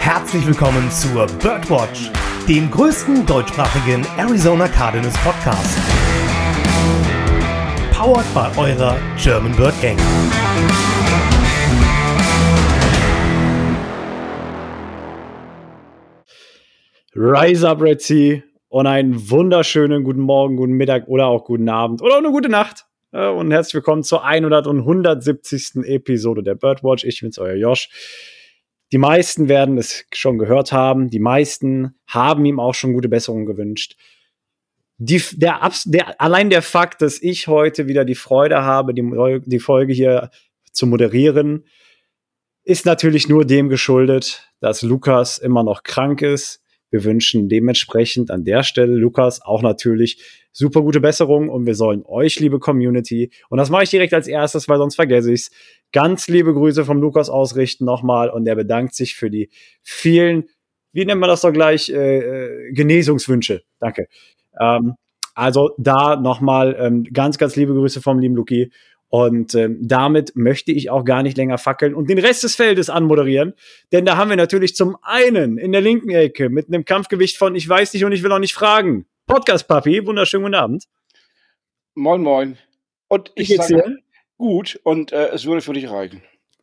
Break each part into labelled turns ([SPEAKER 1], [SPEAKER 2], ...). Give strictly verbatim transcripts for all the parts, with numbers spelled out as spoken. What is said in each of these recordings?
[SPEAKER 1] herzlich willkommen zur Birdwatch, dem größten deutschsprachigen Arizona Cardinals Podcast. Powered by eurer German Bird Gang.
[SPEAKER 2] Rise up, Red Sea, und einen wunderschönen guten Morgen, guten Mittag oder auch guten Abend oder auch eine gute Nacht. Und herzlich willkommen zur hundert und hundertsiebzigsten Episode der Birdwatch. Ich bin's, euer Josh. Die meisten werden es schon gehört haben. Die meisten haben ihm auch schon gute Besserung gewünscht. Die, der, der, allein der Fakt, dass ich heute wieder die Freude habe, die, die Folge hier zu moderieren, ist natürlich nur dem geschuldet, dass Lukas immer noch krank ist. Wir wünschen dementsprechend an der Stelle Lukas auch natürlich super gute Besserung, und wir sollen euch, liebe Community, und das mache ich direkt als erstes, weil sonst vergesse ich's, ganz liebe Grüße vom Lukas ausrichten nochmal, und er bedankt sich für die vielen, wie nennt man das doch gleich, äh, Genesungswünsche. Danke. Ähm, also da nochmal ähm, ganz, ganz liebe Grüße vom lieben Luki. Und ähm, damit möchte ich auch gar nicht länger fackeln und den Rest des Feldes anmoderieren. Denn da haben wir natürlich zum einen in der linken Ecke mit einem Kampfgewicht von ich weiß nicht und ich will auch nicht fragen. Podcast-Papi, wunderschönen guten Abend.
[SPEAKER 3] Moin, moin. Und ich
[SPEAKER 2] Wie geht's
[SPEAKER 3] sage
[SPEAKER 2] dir?
[SPEAKER 3] Gut, und äh, es würde für dich reichen.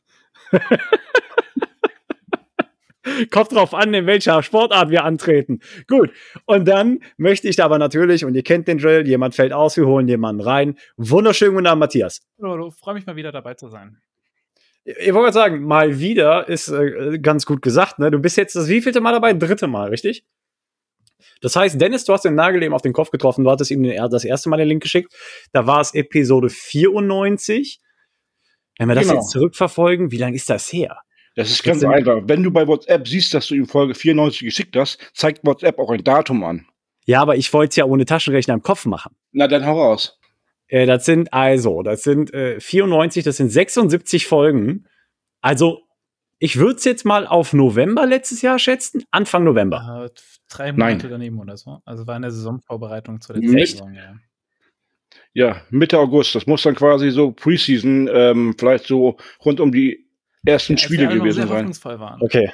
[SPEAKER 2] Kommt drauf an, in welcher Sportart wir antreten. Gut, und dann möchte ich da aber natürlich, und ihr kennt den Drill, jemand fällt aus, wir holen jemanden rein. Wunderschönen guten Abend, Matthias.
[SPEAKER 4] Hallo, freue mich mal wieder dabei zu sein.
[SPEAKER 2] Ich wollte sagen, mal wieder ist äh, ganz gut gesagt, ne? Du bist jetzt das wievielte Mal dabei? Dritte Mal, richtig? Das heißt, Dennis, du hast den Nagel eben auf den Kopf getroffen, du hattest ihm den, das erste Mal den Link geschickt. Da war es Episode vierundneunzig. Wenn wir das
[SPEAKER 3] Genau.
[SPEAKER 2] jetzt zurückverfolgen, wie lange ist das her?
[SPEAKER 3] Das ist
[SPEAKER 2] Das
[SPEAKER 3] ganz
[SPEAKER 2] sind-
[SPEAKER 3] einfach. Wenn du bei WhatsApp siehst, dass du ihm Folge vierundneunzig geschickt hast, zeigt WhatsApp auch ein Datum an.
[SPEAKER 2] Ja, aber ich wollte es ja ohne Taschenrechner im Kopf machen.
[SPEAKER 3] Na, dann hau raus.
[SPEAKER 2] Äh, das sind also, das sind äh, vierundneunzig, das sind sechsundsiebzig Folgen. Also, ich würde es jetzt mal auf November letztes Jahr schätzen, Anfang November.
[SPEAKER 4] Äh, drei Monate
[SPEAKER 3] Nein.
[SPEAKER 4] daneben oder so. Also war eine Saisonvorbereitung zur
[SPEAKER 3] Echt?
[SPEAKER 4] letzten Saison, ja.
[SPEAKER 3] Ja, Mitte August. Das muss dann quasi so Preseason, ähm, vielleicht so rund um die ersten
[SPEAKER 4] Als
[SPEAKER 3] Spiele
[SPEAKER 4] wir alle noch
[SPEAKER 3] gewesen
[SPEAKER 4] sehr
[SPEAKER 3] sein.
[SPEAKER 4] hoffnungsvoll waren.
[SPEAKER 2] Okay.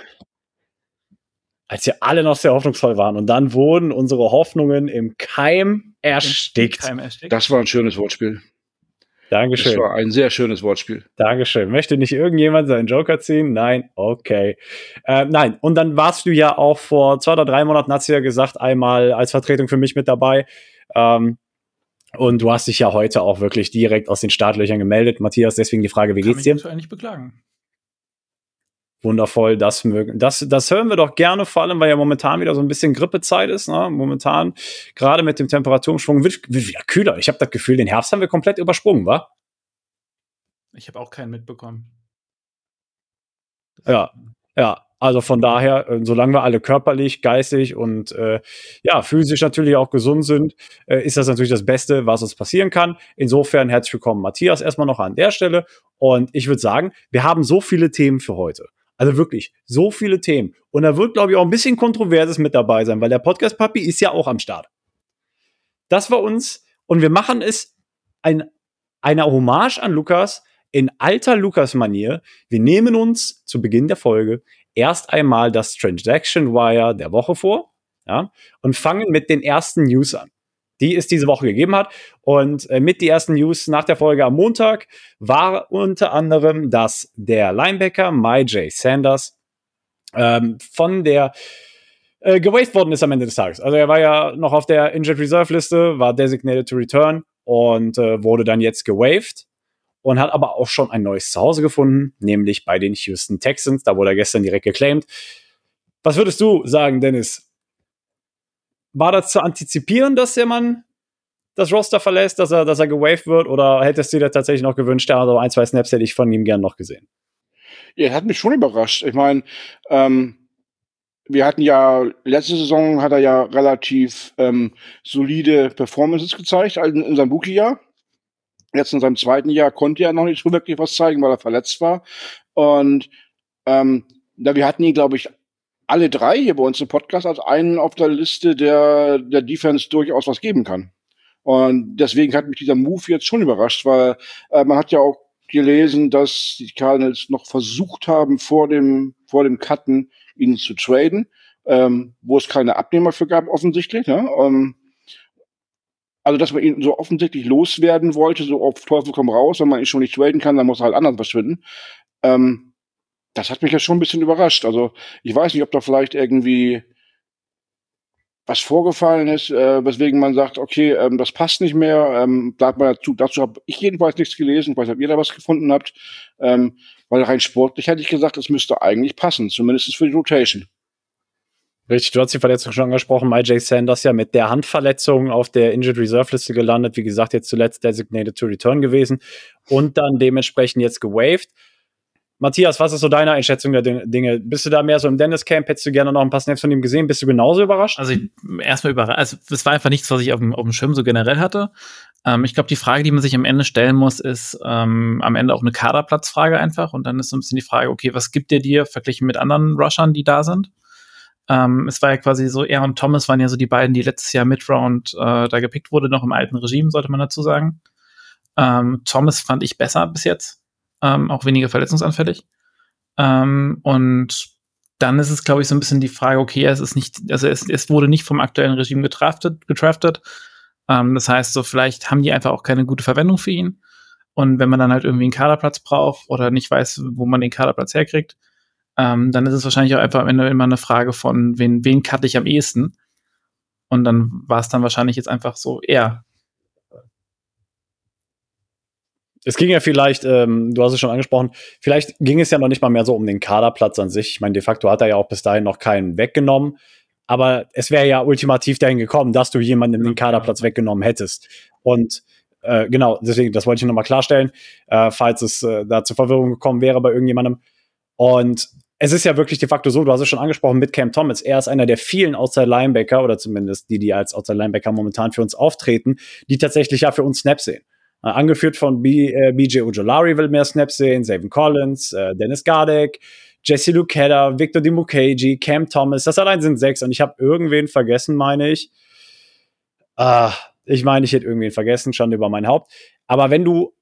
[SPEAKER 2] Als wir alle noch sehr hoffnungsvoll waren. Und dann wurden unsere Hoffnungen im Keim erstickt.
[SPEAKER 4] Keim erstickt.
[SPEAKER 3] Das war ein schönes Wortspiel. Das
[SPEAKER 2] Dankeschön.
[SPEAKER 3] war ein sehr schönes Wortspiel.
[SPEAKER 2] Dankeschön. Möchte nicht irgendjemand seinen Joker ziehen? Nein? Okay. Äh, nein, und dann warst du ja auch vor zwei oder drei Monaten, hast du ja gesagt, einmal als Vertretung für mich mit dabei. Ähm, und du hast dich ja heute auch wirklich direkt aus den Startlöchern gemeldet. Matthias, deswegen die Frage, wie
[SPEAKER 4] Kann
[SPEAKER 2] geht's
[SPEAKER 4] mich
[SPEAKER 2] dir?
[SPEAKER 4] aktuell nicht beklagen.
[SPEAKER 2] Wundervoll, das mögen. Das, das hören wir doch gerne, vor allem, weil ja momentan wieder so ein bisschen Grippezeit ist. Ne? Momentan, gerade mit dem Temperaturumschwung, wird, wird wieder kühler. Ich habe das Gefühl, den Herbst haben wir komplett übersprungen, wa?
[SPEAKER 4] Ich habe auch keinen mitbekommen. Das-
[SPEAKER 2] Ja, ja. Also von daher, äh, solange wir alle körperlich, geistig und äh, ja, physisch natürlich auch gesund sind, äh, ist das natürlich das Beste, was uns passieren kann. Insofern herzlich willkommen, Matthias, erstmal noch an der Stelle. Und ich würde sagen, wir haben so viele Themen für heute. Also wirklich, so viele Themen. Und da wird, glaube ich, auch ein bisschen Kontroverses mit dabei sein, weil der Podcast-Papi ist ja auch am Start. Das war uns, und wir machen es ein, eine Hommage an Lukas in alter Lukas-Manier. Wir nehmen uns zu Beginn der Folge erst einmal das Transaction Wire der Woche vor, ja, und fangen mit den ersten News an, die es diese Woche gegeben hat. Und äh, mit die ersten News nach der Folge am Montag war unter anderem, dass der Linebacker Myjai Sanders ähm, von der äh, gewaved worden ist am Ende des Tages. Also er war ja noch auf der Injured Reserve Liste, war designated to return und äh, wurde dann jetzt gewaved und hat aber auch schon ein neues Zuhause gefunden, nämlich bei den Houston Texans. Da wurde er gestern direkt geclaimed. Was würdest du sagen, Dennis? War das zu antizipieren, dass der Mann das Roster verlässt, dass er, dass er gewaved wird, oder hättest du dir tatsächlich noch gewünscht, ja, also ein, zwei Snaps hätte ich von ihm gern noch gesehen?
[SPEAKER 3] Ja, hat mich schon überrascht. Ich meine, ähm, wir hatten ja, letzte Saison hat er ja relativ ähm, solide Performances gezeigt, also in, in seinem Rookie-Jahr. Jetzt in seinem zweiten Jahr konnte er noch nicht so wirklich was zeigen, weil er verletzt war. Und ähm, da wir hatten ihn, glaube ich, alle drei hier bei uns im Podcast als einen auf der Liste, der der Defense durchaus was geben kann. Und deswegen hat mich dieser Move jetzt schon überrascht, weil äh, man hat ja auch gelesen, dass die Cardinals noch versucht haben, vor dem vor dem Cutten ihn zu traden, ähm, wo es keine Abnehmer für gab, offensichtlich. Ne? Ähm, also, dass man ihn so offensichtlich loswerden wollte, so auf Teufel komm raus, wenn man ihn schon nicht traden kann, dann muss er halt anders verschwinden. Ähm, das hat mich ja schon ein bisschen überrascht. Also, ich weiß nicht, ob da vielleicht irgendwie was vorgefallen ist, äh, weswegen man sagt, okay, ähm, das passt nicht mehr, ähm, bleibt mal dazu. Dazu habe ich jedenfalls nichts gelesen. Ich weiß nicht, ob ihr da was gefunden habt. Ähm, weil rein sportlich hätte ich gesagt, es müsste eigentlich passen, zumindest für die Rotation.
[SPEAKER 2] Richtig, du hast die Verletzung schon angesprochen. Myjai Sanders ja mit der Handverletzung auf der Injured Reserve Liste gelandet. Wie gesagt, jetzt zuletzt designated to return gewesen und dann dementsprechend jetzt gewaved. Matthias, was ist so deine Einschätzung der Dinge? Bist du da mehr so im Dennis-Camp? Hättest du gerne noch ein paar Snaps von ihm gesehen? Bist du genauso überrascht?
[SPEAKER 4] Also ich, erstmal überrascht. Also es war einfach nichts, was ich auf dem, auf dem Schirm so generell hatte. Ähm, ich glaube, die Frage, die man sich am Ende stellen muss, ist ähm, am Ende auch eine Kaderplatzfrage einfach. Und dann ist so ein bisschen die Frage, okay, was gibt der dir verglichen mit anderen Rushern, die da sind? Ähm, es war ja quasi so, er und Thomas waren ja so die beiden, die letztes Jahr Mid-Round äh, da gepickt wurde, noch im alten Regime, sollte man dazu sagen. Ähm, Thomas fand ich besser bis jetzt. Ähm, auch weniger verletzungsanfällig. Ähm, und dann ist es, glaube ich, so ein bisschen die Frage, okay, es ist nicht, also es, es wurde nicht vom aktuellen Regime gedraftet, gedraftet. Ähm, das heißt, so vielleicht haben die einfach auch keine gute Verwendung für ihn. Und wenn man dann halt irgendwie einen Kaderplatz braucht oder nicht weiß, wo man den Kaderplatz herkriegt, ähm, dann ist es wahrscheinlich auch einfach am Ende immer eine Frage von, wen, wen cutte ich am ehesten? Und dann war es dann wahrscheinlich jetzt einfach so er.
[SPEAKER 2] Es ging ja vielleicht, ähm, du hast es schon angesprochen, vielleicht ging es ja noch nicht mal mehr so um den Kaderplatz an sich. Ich meine, de facto hat er ja auch bis dahin noch keinen weggenommen. Aber es wäre ja ultimativ dahin gekommen, dass du jemanden den Kaderplatz weggenommen hättest. Und äh, genau, deswegen, das wollte ich noch mal klarstellen, äh, falls es äh, da zur Verwirrung gekommen wäre bei irgendjemandem. Und es ist ja wirklich de facto so, du hast es schon angesprochen, mit Cam Thomas. Er ist einer der vielen Outside-Linebacker, oder zumindest die, die als Outside-Linebacker momentan für uns auftreten, die tatsächlich ja für uns Snaps sehen. Äh, angeführt von B, äh, B J Ojolari will mehr Snaps sehen, Zaven Collins, äh, Dennis Gardeck, Jesse Luketa, Victor Dimukeji, Cam Thomas. Das allein sind sechs. Und ich habe irgendwen vergessen, meine ich. Ah, ich meine, ich hätte irgendwen vergessen, schon über mein Haupt. Aber wenn du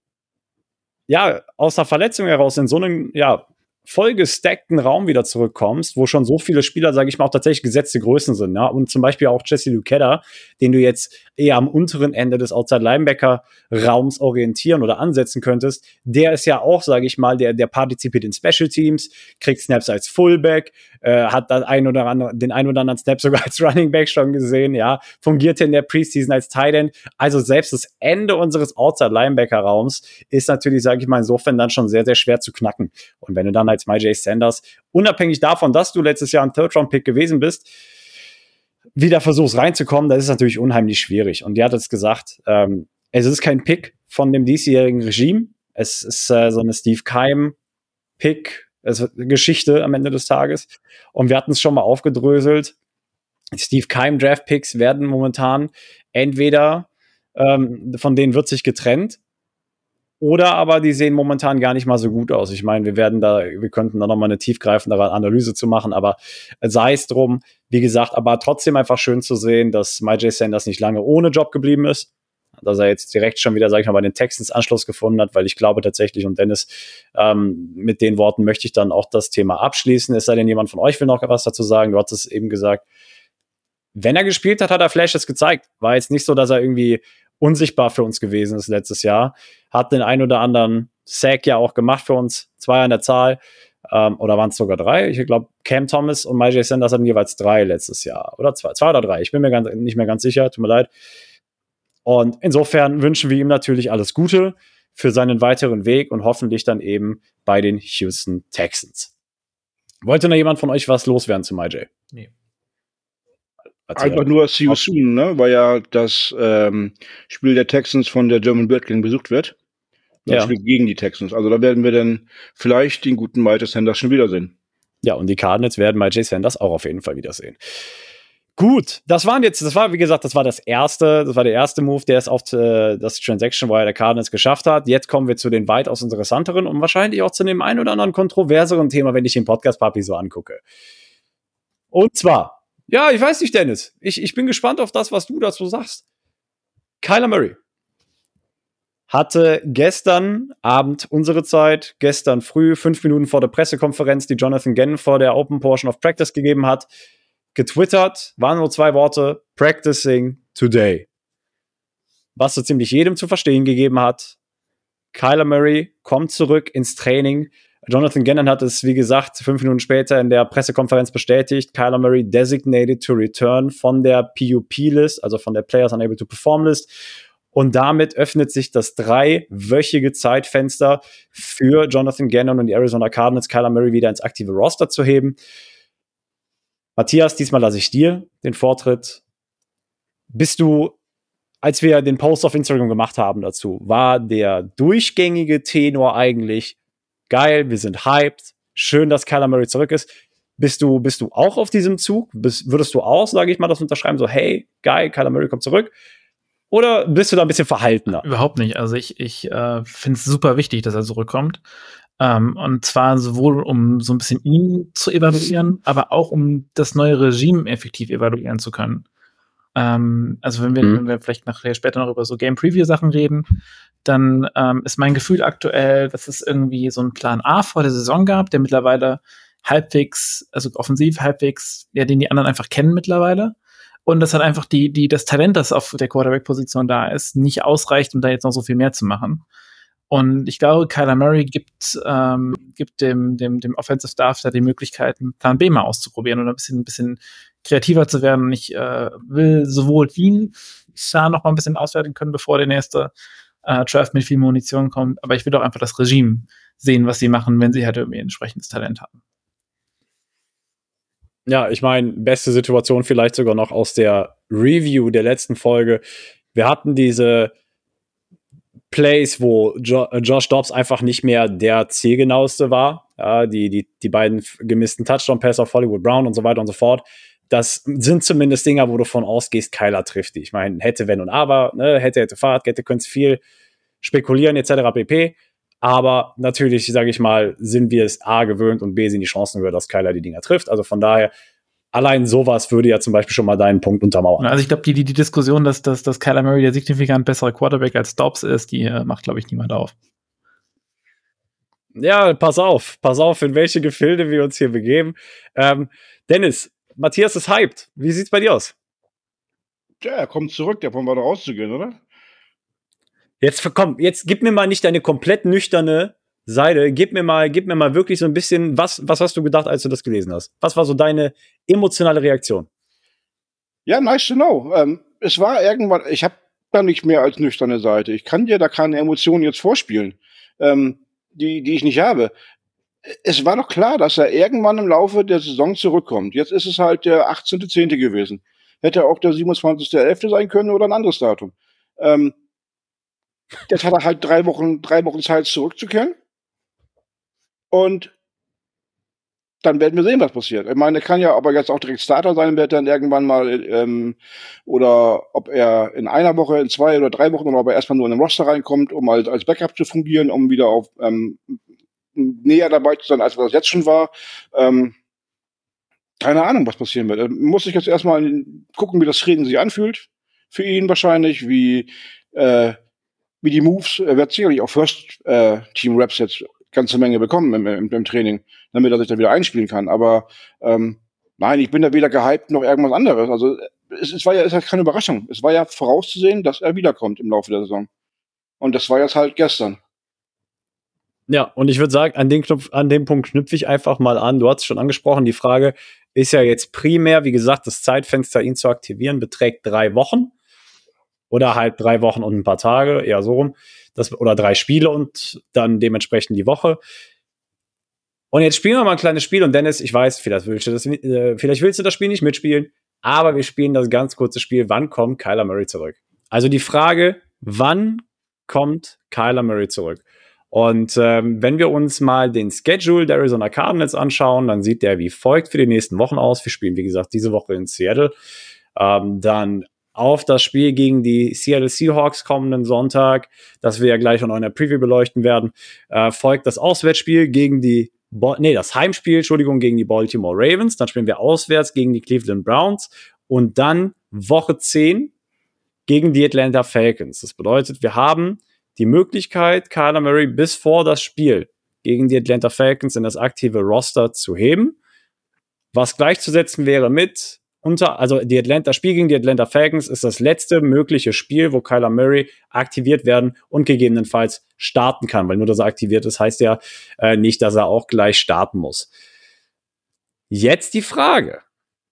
[SPEAKER 2] ja aus der Verletzung heraus in so einem ja vollgestackten Raum wieder zurückkommst, wo schon so viele Spieler, sage ich mal, auch tatsächlich gesetzte Größen sind, ja, und zum Beispiel auch Jesse Luketa, den du jetzt eher am unteren Ende des Outside-Linebacker-Raums orientieren oder ansetzen könntest, der ist ja auch, sage ich mal, der, der partizipiert in Special Teams, kriegt Snaps als Fullback, äh, hat das ein oder andere, den ein oder anderen Snap sogar als Running Back schon gesehen, ja, fungierte in der Preseason als Tight End. Also selbst das Ende unseres Outside-Linebacker-Raums ist natürlich, sage ich mal, insofern dann schon sehr, sehr schwer zu knacken. Und wenn du dann als Myjai Sanders, unabhängig davon, dass du letztes Jahr ein Third-Round-Pick gewesen bist, wieder versuchst reinzukommen, das ist natürlich unheimlich schwierig. Und die hat jetzt gesagt, ähm, es ist kein Pick von dem diesjährigen Regime. Es ist äh, so eine Steve Keim-Pick, es ist Geschichte am Ende des Tages. Und wir hatten es schon mal aufgedröselt. Steve Keim-Draft-Picks werden momentan entweder ähm, von denen wird sich getrennt, oder aber die sehen momentan gar nicht mal so gut aus. Ich meine, wir werden da, wir könnten da noch mal eine tiefgreifendere Analyse zu machen, aber sei es drum, wie gesagt, aber trotzdem einfach schön zu sehen, dass Myjai Sanders nicht lange ohne Job geblieben ist, dass er jetzt direkt schon wieder, sag ich mal, bei den Texans Anschluss gefunden hat, weil ich glaube tatsächlich, und Dennis, ähm, mit den Worten möchte ich dann auch das Thema abschließen, es sei denn, jemand von euch will noch was dazu sagen, du hast es eben gesagt, wenn er gespielt hat, hat er Flashes gezeigt, war jetzt nicht so, dass er irgendwie unsichtbar für uns gewesen ist letztes Jahr. Hat den ein oder anderen Sack ja auch gemacht für uns. Zwei an der Zahl. Ähm, oder waren es sogar drei? Ich glaube, Cam Thomas und Myjai Sanders hatten jeweils drei letztes Jahr. Oder zwei, zwei oder drei. Ich bin mir ganz, nicht mehr ganz sicher. Tut mir leid. Und insofern wünschen wir ihm natürlich alles Gute für seinen weiteren Weg und hoffentlich dann eben bei den Houston Texans. Wollte noch jemand von euch was loswerden zu Myjai?
[SPEAKER 4] Nee.
[SPEAKER 3] Einfach nur See You Soon, ne? Weil ja das ähm, Spiel der Texans von der German Bird Gang besucht wird. Das
[SPEAKER 2] Ja.
[SPEAKER 3] Spiel gegen die Texans. Also da werden wir dann vielleicht den guten Myjai Sanders schon wiedersehen.
[SPEAKER 2] Ja, und die Cardinals werden Myjai Sanders auch auf jeden Fall wiedersehen. Gut, das waren jetzt, das war, wie gesagt, das war das erste, das war der erste Move, der es auf äh, das Transaction Wire der Cardinals geschafft hat. Jetzt kommen wir zu den weitaus interessanteren und wahrscheinlich auch zu dem ein oder anderen kontroverseren Thema, wenn ich den Podcast Papi so angucke. Und zwar, ja, ich weiß nicht, Dennis. Ich, ich bin gespannt auf das, was du dazu sagst. Kyler Murray hatte gestern Abend unsere Zeit, gestern früh, fünf Minuten vor der Pressekonferenz, die Jonathan Gannon vor der Open Portion of Practice gegeben hat, getwittert, waren nur zwei Worte, practicing today. Was so ziemlich jedem zu verstehen gegeben hat, Kyler Murray kommt zurück ins Training. Jonathan Gannon hat es, wie gesagt, fünf Minuten später in der Pressekonferenz bestätigt. Kyler Murray designated to return von der P U P-List, also von der Players Unable to Perform-List. Und damit öffnet sich das dreiwöchige Zeitfenster für Jonathan Gannon und die Arizona Cardinals, Kyler Murray wieder ins aktive Roster zu heben. Matthias, diesmal lasse ich dir den Vortritt. Bist du, als wir den Post auf Instagram gemacht haben dazu, war der durchgängige Tenor eigentlich geil, wir sind hyped, schön, dass Kyler Murray zurück ist. Bist du, bist du auch auf diesem Zug? Bist, würdest du auch, sage ich mal, das unterschreiben, so hey, geil, Kyler Murray kommt zurück? Oder bist du da ein bisschen verhaltener?
[SPEAKER 4] Überhaupt nicht. Also ich, ich äh, finde es super wichtig, dass er zurückkommt. Ähm, und zwar sowohl, um so ein bisschen ihn zu evaluieren, aber auch, um das neue Regime effektiv evaluieren zu können. Ähm, also wenn wir, mhm. wenn wir vielleicht nachher später noch über so Game-Preview-Sachen reden, dann ähm, ist mein Gefühl aktuell, dass es irgendwie so einen Plan A vor der Saison gab, der mittlerweile halbwegs, also offensiv halbwegs, ja, den die anderen einfach kennen mittlerweile. Und das hat einfach die, die, das Talent, das auf der Quarterback-Position da ist, nicht ausreicht, um da jetzt noch so viel mehr zu machen. Und ich glaube, Kyler Murray gibt, ähm, gibt dem, dem, dem Offensive Staff da die Möglichkeit, einen Plan B mal auszuprobieren oder ein bisschen, ein bisschen kreativer zu werden. Und ich äh, will sowohl ihn da noch mal ein bisschen auswerten können, bevor der nächste äh, Draft mit viel Munition kommt. Aber ich will auch einfach das Regime sehen, was sie machen, wenn sie halt irgendwie entsprechendes Talent haben.
[SPEAKER 2] Ja, ich meine, beste Situation vielleicht sogar noch aus der Review der letzten Folge. Wir hatten diese Plays, wo jo- Josh Dobbs einfach nicht mehr der zielgenaueste war. Ja, die, die, die beiden gemissten Touchdown-Pass auf Hollywood Brown und so weiter und so fort. Das sind zumindest Dinger, wo du von ausgehst, Kyler trifft die. Ich meine, hätte, wenn und aber, ne, hätte, hätte, Fahrt, hätte, könnt's viel spekulieren, et cetera pp. Aber natürlich, sage ich mal, sind wir es A gewöhnt und B sind die Chancen höher, dass Kyler die Dinger trifft. Also von daher, allein sowas würde ja zum Beispiel schon mal deinen Punkt untermauern.
[SPEAKER 4] Also ich glaube, die, die, die Diskussion, dass, dass, dass Kyler Murray der signifikant bessere Quarterback als Dobbs ist, die äh, macht, glaube ich, niemand auf.
[SPEAKER 2] Ja, pass auf. Pass auf, in welche Gefilde wir uns hier begeben. Ähm, Dennis, Matthias ist hyped. Wie sieht's bei dir aus?
[SPEAKER 3] Ja, er kommt zurück, davon war doch auszugehen, oder?
[SPEAKER 2] Jetzt komm, jetzt gib mir mal nicht deine komplett nüchterne Seite. Gib mir mal, gib mir mal wirklich so ein bisschen, was, was hast du gedacht, als du das gelesen hast? Was war so deine emotionale Reaktion?
[SPEAKER 3] Ja, nice to know. Ähm, es war irgendwann, ich habe da nicht mehr als nüchterne Seite. Ich kann dir da keine Emotionen jetzt vorspielen, ähm, die, die ich nicht habe. Es war doch klar, dass er irgendwann im Laufe der Saison zurückkommt. Jetzt ist es halt der achtzehnte zehnte gewesen. Hätte auch der siebenundzwanzigste elfte sein können oder ein anderes Datum. Ähm, Jetzt hat er halt drei Wochen, drei Wochen Zeit zurückzukehren. Und dann werden wir sehen, was passiert. Ich meine, er kann ja, ob er jetzt auch direkt Starter sein wird, dann irgendwann mal, ähm, oder ob er in einer Woche, in zwei oder drei Wochen, oder ob er erstmal nur in den Roster reinkommt, um halt als Backup zu fungieren, um wieder auf ähm, näher dabei zu sein, als was jetzt schon war. Ähm, keine Ahnung, was passieren wird. Er muss sich jetzt erstmal gucken, wie das Training sich anfühlt. Für ihn wahrscheinlich, wie äh, wie die Moves, er wird sicherlich auch First-Team-Raps äh, jetzt ganze Menge bekommen im, im, im Training, damit er sich da wieder einspielen kann. Aber ähm, nein, ich bin da weder gehypt noch irgendwas anderes. Also es, es war ja es hat keine Überraschung. Es war ja vorauszusehen, dass er wiederkommt im Laufe der Saison. Und das war jetzt halt gestern.
[SPEAKER 2] Ja, und ich würde sagen, an, den Knopf, an dem Punkt knüpfe ich einfach mal an. Du hast es schon angesprochen, die Frage ist ja jetzt primär, wie gesagt, das Zeitfenster, ihn zu aktivieren, beträgt drei Wochen. Oder halt drei Wochen und ein paar Tage, eher so rum. Das, oder drei Spiele und dann dementsprechend die Woche. Und jetzt spielen wir mal ein kleines Spiel. Und Dennis, ich weiß, vielleicht willst du das, äh, vielleicht willst du das Spiel nicht mitspielen, aber wir spielen das ganz kurze Spiel. Wann kommt Kyler Murray zurück? Also die Frage, wann kommt Kyler Murray zurück? Und ähm, wenn wir uns mal den Schedule der Arizona Cardinals anschauen, dann sieht der wie folgt für die nächsten Wochen aus. Wir spielen, wie gesagt, diese Woche in Seattle. Ähm, dann auf das Spiel gegen die Seattle Seahawks kommenden Sonntag, das wir ja gleich noch in der Preview beleuchten werden, äh, folgt das Auswärtsspiel gegen die, Bo- nee, das Heimspiel, Entschuldigung, gegen die Baltimore Ravens. Dann spielen wir auswärts gegen die Cleveland Browns und dann Woche zehn gegen die Atlanta Falcons. Das bedeutet, wir haben die Möglichkeit, Kyler Murray bis vor das Spiel gegen die Atlanta Falcons in das aktive Roster zu heben, was gleichzusetzen wäre mit unter, also die Atlanta, das Spiel gegen die Atlanta Falcons ist das letzte mögliche Spiel, wo Kyler Murray aktiviert werden und gegebenenfalls starten kann, weil nur, dass er aktiviert ist, heißt ja äh, nicht, dass er auch gleich starten muss. Jetzt die Frage: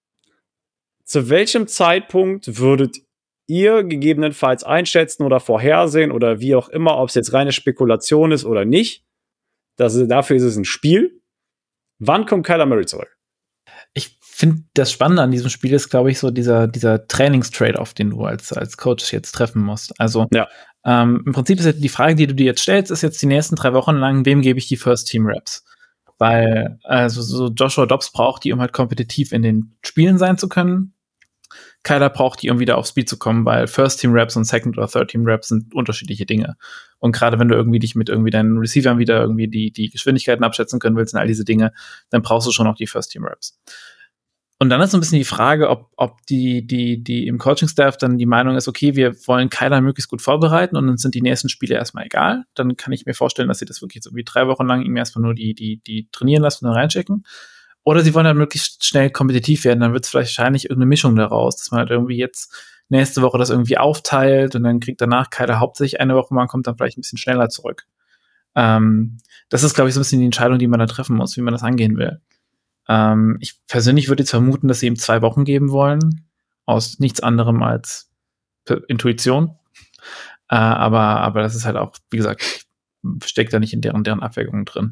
[SPEAKER 2] Zu welchem Zeitpunkt würdet ihr gegebenenfalls einschätzen oder vorhersehen oder wie auch immer, ob es jetzt reine Spekulation ist oder nicht, das ist, dafür ist es ein Spiel. Wann kommt Kyler Murray zurück?
[SPEAKER 4] Ich finde, das Spannende an diesem Spiel ist, glaube ich, so dieser, dieser Trainings-Trade-off, den du als, als Coach jetzt treffen musst. Also
[SPEAKER 2] ja.
[SPEAKER 4] ähm, im Prinzip ist ja die Frage, die du dir jetzt stellst, ist jetzt die nächsten drei Wochen lang, wem gebe ich die First-Team-Raps? Weil also so Joshua Dobbs braucht die, um halt kompetitiv in den Spielen sein zu können. Kyler braucht die, um wieder auf Speed zu kommen, weil First-Team-Raps und Second- oder Third-Team-Raps sind unterschiedliche Dinge. Und gerade wenn du irgendwie dich mit irgendwie deinen Receivern wieder irgendwie die, die Geschwindigkeiten abschätzen können willst und all diese Dinge, dann brauchst du schon noch die First-Team-Raps. Und dann ist so ein bisschen die Frage, ob, ob die, die, die im Coaching-Staff dann die Meinung ist, okay, wir wollen Kyler möglichst gut vorbereiten und dann sind die nächsten Spiele erstmal egal. Dann kann ich mir vorstellen, dass sie das wirklich so wie drei Wochen lang ihm erstmal nur die, die, die trainieren lassen und dann reinschicken. Oder sie wollen dann möglichst schnell kompetitiv werden, dann wird es vielleicht wahrscheinlich irgendeine Mischung daraus, dass man halt irgendwie jetzt nächste Woche das irgendwie aufteilt und dann kriegt danach Kyler hauptsächlich eine Woche, man kommt dann vielleicht ein bisschen schneller zurück. Ähm, das ist, glaube ich, so ein bisschen die Entscheidung, die man da treffen muss, wie man das angehen will. Ähm, ich persönlich würde jetzt vermuten, dass sie ihm zwei Wochen geben wollen, aus nichts anderem als Intuition. Äh, aber, aber das ist halt auch, wie gesagt, steckt da nicht in deren, deren Abwägungen drin.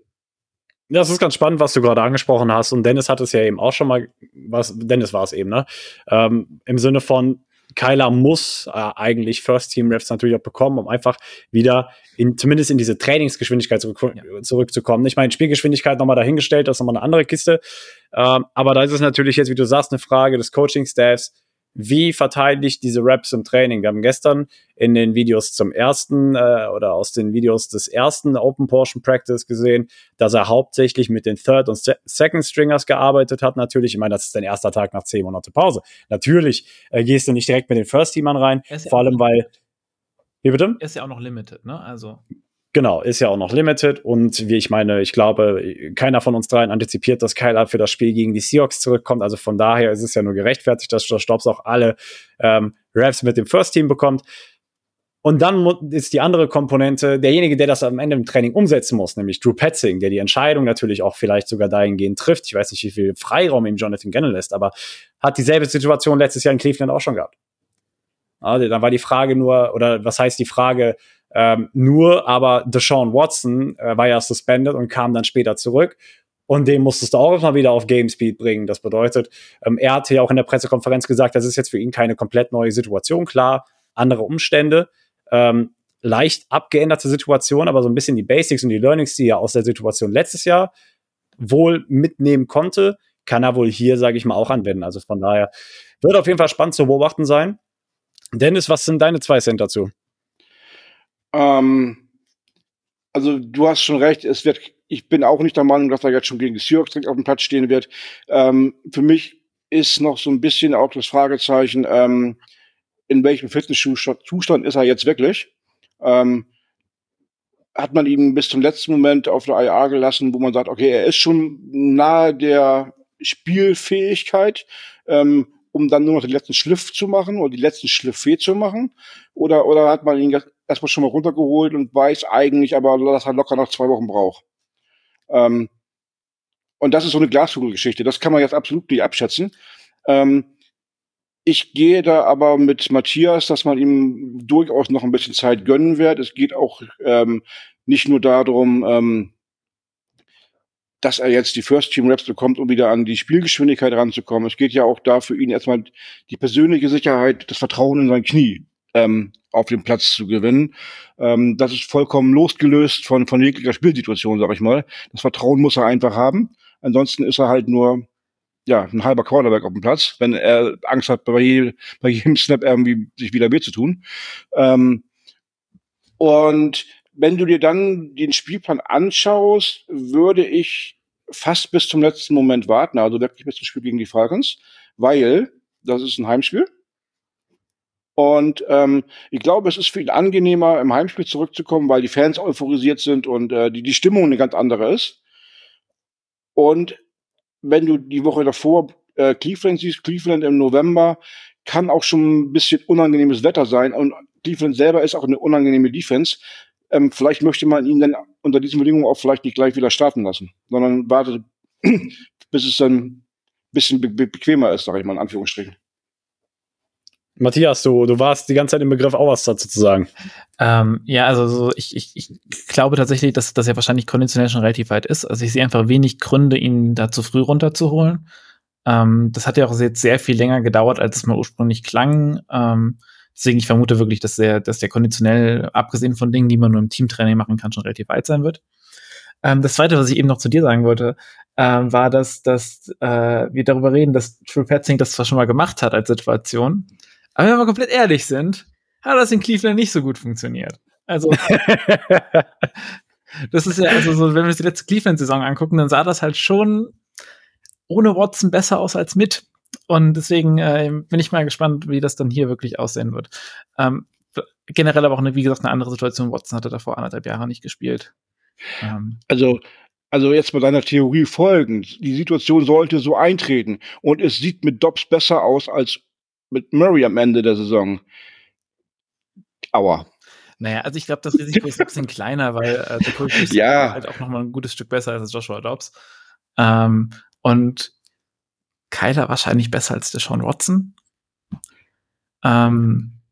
[SPEAKER 2] Ja, das ist ganz spannend, was du gerade angesprochen hast. Und Dennis hat es ja eben auch schon mal, was Dennis war es eben, ne? Ähm, Im Sinne von, Kyler muss äh, eigentlich First-Team-Reps natürlich auch bekommen, um einfach wieder in, zumindest in diese Trainingsgeschwindigkeit zurück, ja. zurückzukommen. Ich meine, Spielgeschwindigkeit nochmal dahingestellt, das ist nochmal eine andere Kiste. Ähm, aber da ist es natürlich jetzt, wie du sagst, eine Frage des Coaching-Staffs. Wie verteidigt diese Reps im Training? Wir haben gestern in den Videos zum ersten äh, oder aus den Videos des ersten Open Portion Practice gesehen, dass er hauptsächlich mit den Third- und Se- Second Stringers gearbeitet hat. Natürlich, ich meine, das ist dein erster Tag nach zehn Monate Pause. Natürlich äh, gehst du nicht direkt mit den First-Teamern rein, vor allem weil... Wie bitte?
[SPEAKER 4] Er ist ja auch noch limited, ne? Also...
[SPEAKER 2] Genau, ist ja auch noch limited und wie ich meine, ich glaube, keiner von uns dreien antizipiert, dass Kyler für das Spiel gegen die Seahawks zurückkommt, also von daher ist es ja nur gerechtfertigt, dass Josh Dobbs auch alle ähm, Reps mit dem First Team bekommt. Und dann ist die andere Komponente, derjenige, der das am Ende im Training umsetzen muss, nämlich Drew Petzing, der die Entscheidung natürlich auch vielleicht sogar dahingehend trifft. Ich weiß nicht, wie viel Freiraum ihm Jonathan Gannon lässt, aber hat dieselbe Situation letztes Jahr in Cleveland auch schon gehabt. Also, dann war die Frage nur, oder was heißt die Frage, Ähm, nur, aber Deshaun Watson äh, war ja suspended und kam dann später zurück. Und den musstest du auch mal wieder auf Game Speed bringen. Das bedeutet, ähm, er hatte ja auch in der Pressekonferenz gesagt, das ist jetzt für ihn keine komplett neue Situation. Klar, andere Umstände, ähm, leicht abgeänderte Situation, aber so ein bisschen die Basics und die Learnings, die er aus der Situation letztes Jahr wohl mitnehmen konnte, kann er wohl hier, sage ich mal, auch anwenden. Also von daher wird auf jeden Fall spannend zu beobachten sein. Dennis, was sind deine zwei Cent dazu?
[SPEAKER 3] Ähm, also du hast schon recht, es wird, ich bin auch nicht der Meinung, dass er jetzt schon gegen die Seahawks direkt auf dem Platz stehen wird. Ähm, für mich ist noch so ein bisschen auch das Fragezeichen, ähm, in welchem Fitnesszustand ist er jetzt wirklich? Ähm, hat man ihn bis zum letzten Moment auf der I R gelassen, wo man sagt, okay, er ist schon nahe der Spielfähigkeit, ähm, um dann nur noch den letzten Schliff zu machen oder die letzten Schliffe zu machen? Oder, oder hat man ihn erstmal schon mal runtergeholt und weiß eigentlich aber, dass er locker noch zwei Wochen braucht? Ähm, und das ist so eine Glaskugelgeschichte. Das kann man jetzt absolut nicht abschätzen. Ähm, ich gehe da aber mit Matthias, dass man ihm durchaus noch ein bisschen Zeit gönnen wird. Es geht auch ähm, nicht nur darum, ähm, dass er jetzt die First-Team-Reps bekommt, um wieder an die Spielgeschwindigkeit ranzukommen. Es geht ja auch da für ihn erstmal die persönliche Sicherheit, das Vertrauen in sein Knie ähm, auf den Platz zu gewinnen. Ähm, das ist vollkommen losgelöst von, von jeglicher Spielsituation, sag ich mal. Das Vertrauen muss er einfach haben. Ansonsten ist er halt nur ja ein halber Quarterback auf dem Platz, wenn er Angst hat, bei, je, bei jedem Snap irgendwie sich wieder weh zu tun. Ähm, und wenn du dir dann den Spielplan anschaust, würde ich fast bis zum letzten Moment warten, also wirklich bis zum Spiel gegen die Falcons, weil das ist ein Heimspiel. Und ähm, ich glaube, es ist viel angenehmer, im Heimspiel zurückzukommen, weil die Fans euphorisiert sind und äh, die, die Stimmung eine ganz andere ist. Und wenn du die Woche davor äh, Cleveland siehst, Cleveland im November, kann auch schon ein bisschen unangenehmes Wetter sein. Und Cleveland selber ist auch eine unangenehme Defense. Ähm, vielleicht möchte man ihn dann unter diesen Bedingungen auch vielleicht nicht gleich wieder starten lassen, sondern wartet, bis es dann ein bisschen be- be- bequemer ist, sage ich mal in Anführungsstrichen.
[SPEAKER 2] Matthias, du, du warst die ganze Zeit im Begriff, auch was dazu zu sagen.
[SPEAKER 4] Ähm, ja, also so, ich, ich, ich glaube tatsächlich, dass, dass er wahrscheinlich konditionell schon relativ weit ist. Also ich sehe einfach wenig Gründe, ihn da zu früh runterzuholen. Ähm, das hat ja auch jetzt sehr viel länger gedauert, als es mal ursprünglich klang. Ähm, deswegen, ich vermute wirklich, dass der, dass der konditionell, abgesehen von Dingen, die man nur im Teamtraining machen kann, schon relativ weit sein wird. Ähm, das Zweite, was ich eben noch zu dir sagen wollte, ähm, war, dass, dass äh, wir darüber reden, dass Drew Petzing das zwar schon mal gemacht hat als Situation, aber wenn wir komplett ehrlich sind, hat das in Cleveland nicht so gut funktioniert. Also, das ist ja, also so, wenn wir uns die letzte Cleveland-Saison angucken, dann sah das halt schon ohne Watson besser aus als mit. Und deswegen äh, bin ich mal gespannt, wie das dann hier wirklich aussehen wird. Ähm, generell aber auch, eine, wie gesagt, eine andere Situation. Watson hatte davor anderthalb Jahre nicht gespielt. Ähm,
[SPEAKER 3] Also, also jetzt mit deiner Theorie folgend. Die Situation sollte so eintreten und es sieht mit Dobbs besser aus als mit Murray am Ende der Saison. Aua.
[SPEAKER 4] Naja, also ich glaube, das Risiko ist ein bisschen kleiner, weil äh, der Coach ist
[SPEAKER 3] Ja.
[SPEAKER 4] halt auch noch mal ein gutes Stück besser als Joshua Dobbs. Ähm, und Kyler wahrscheinlich besser als der Deshaun Watson. Ähm,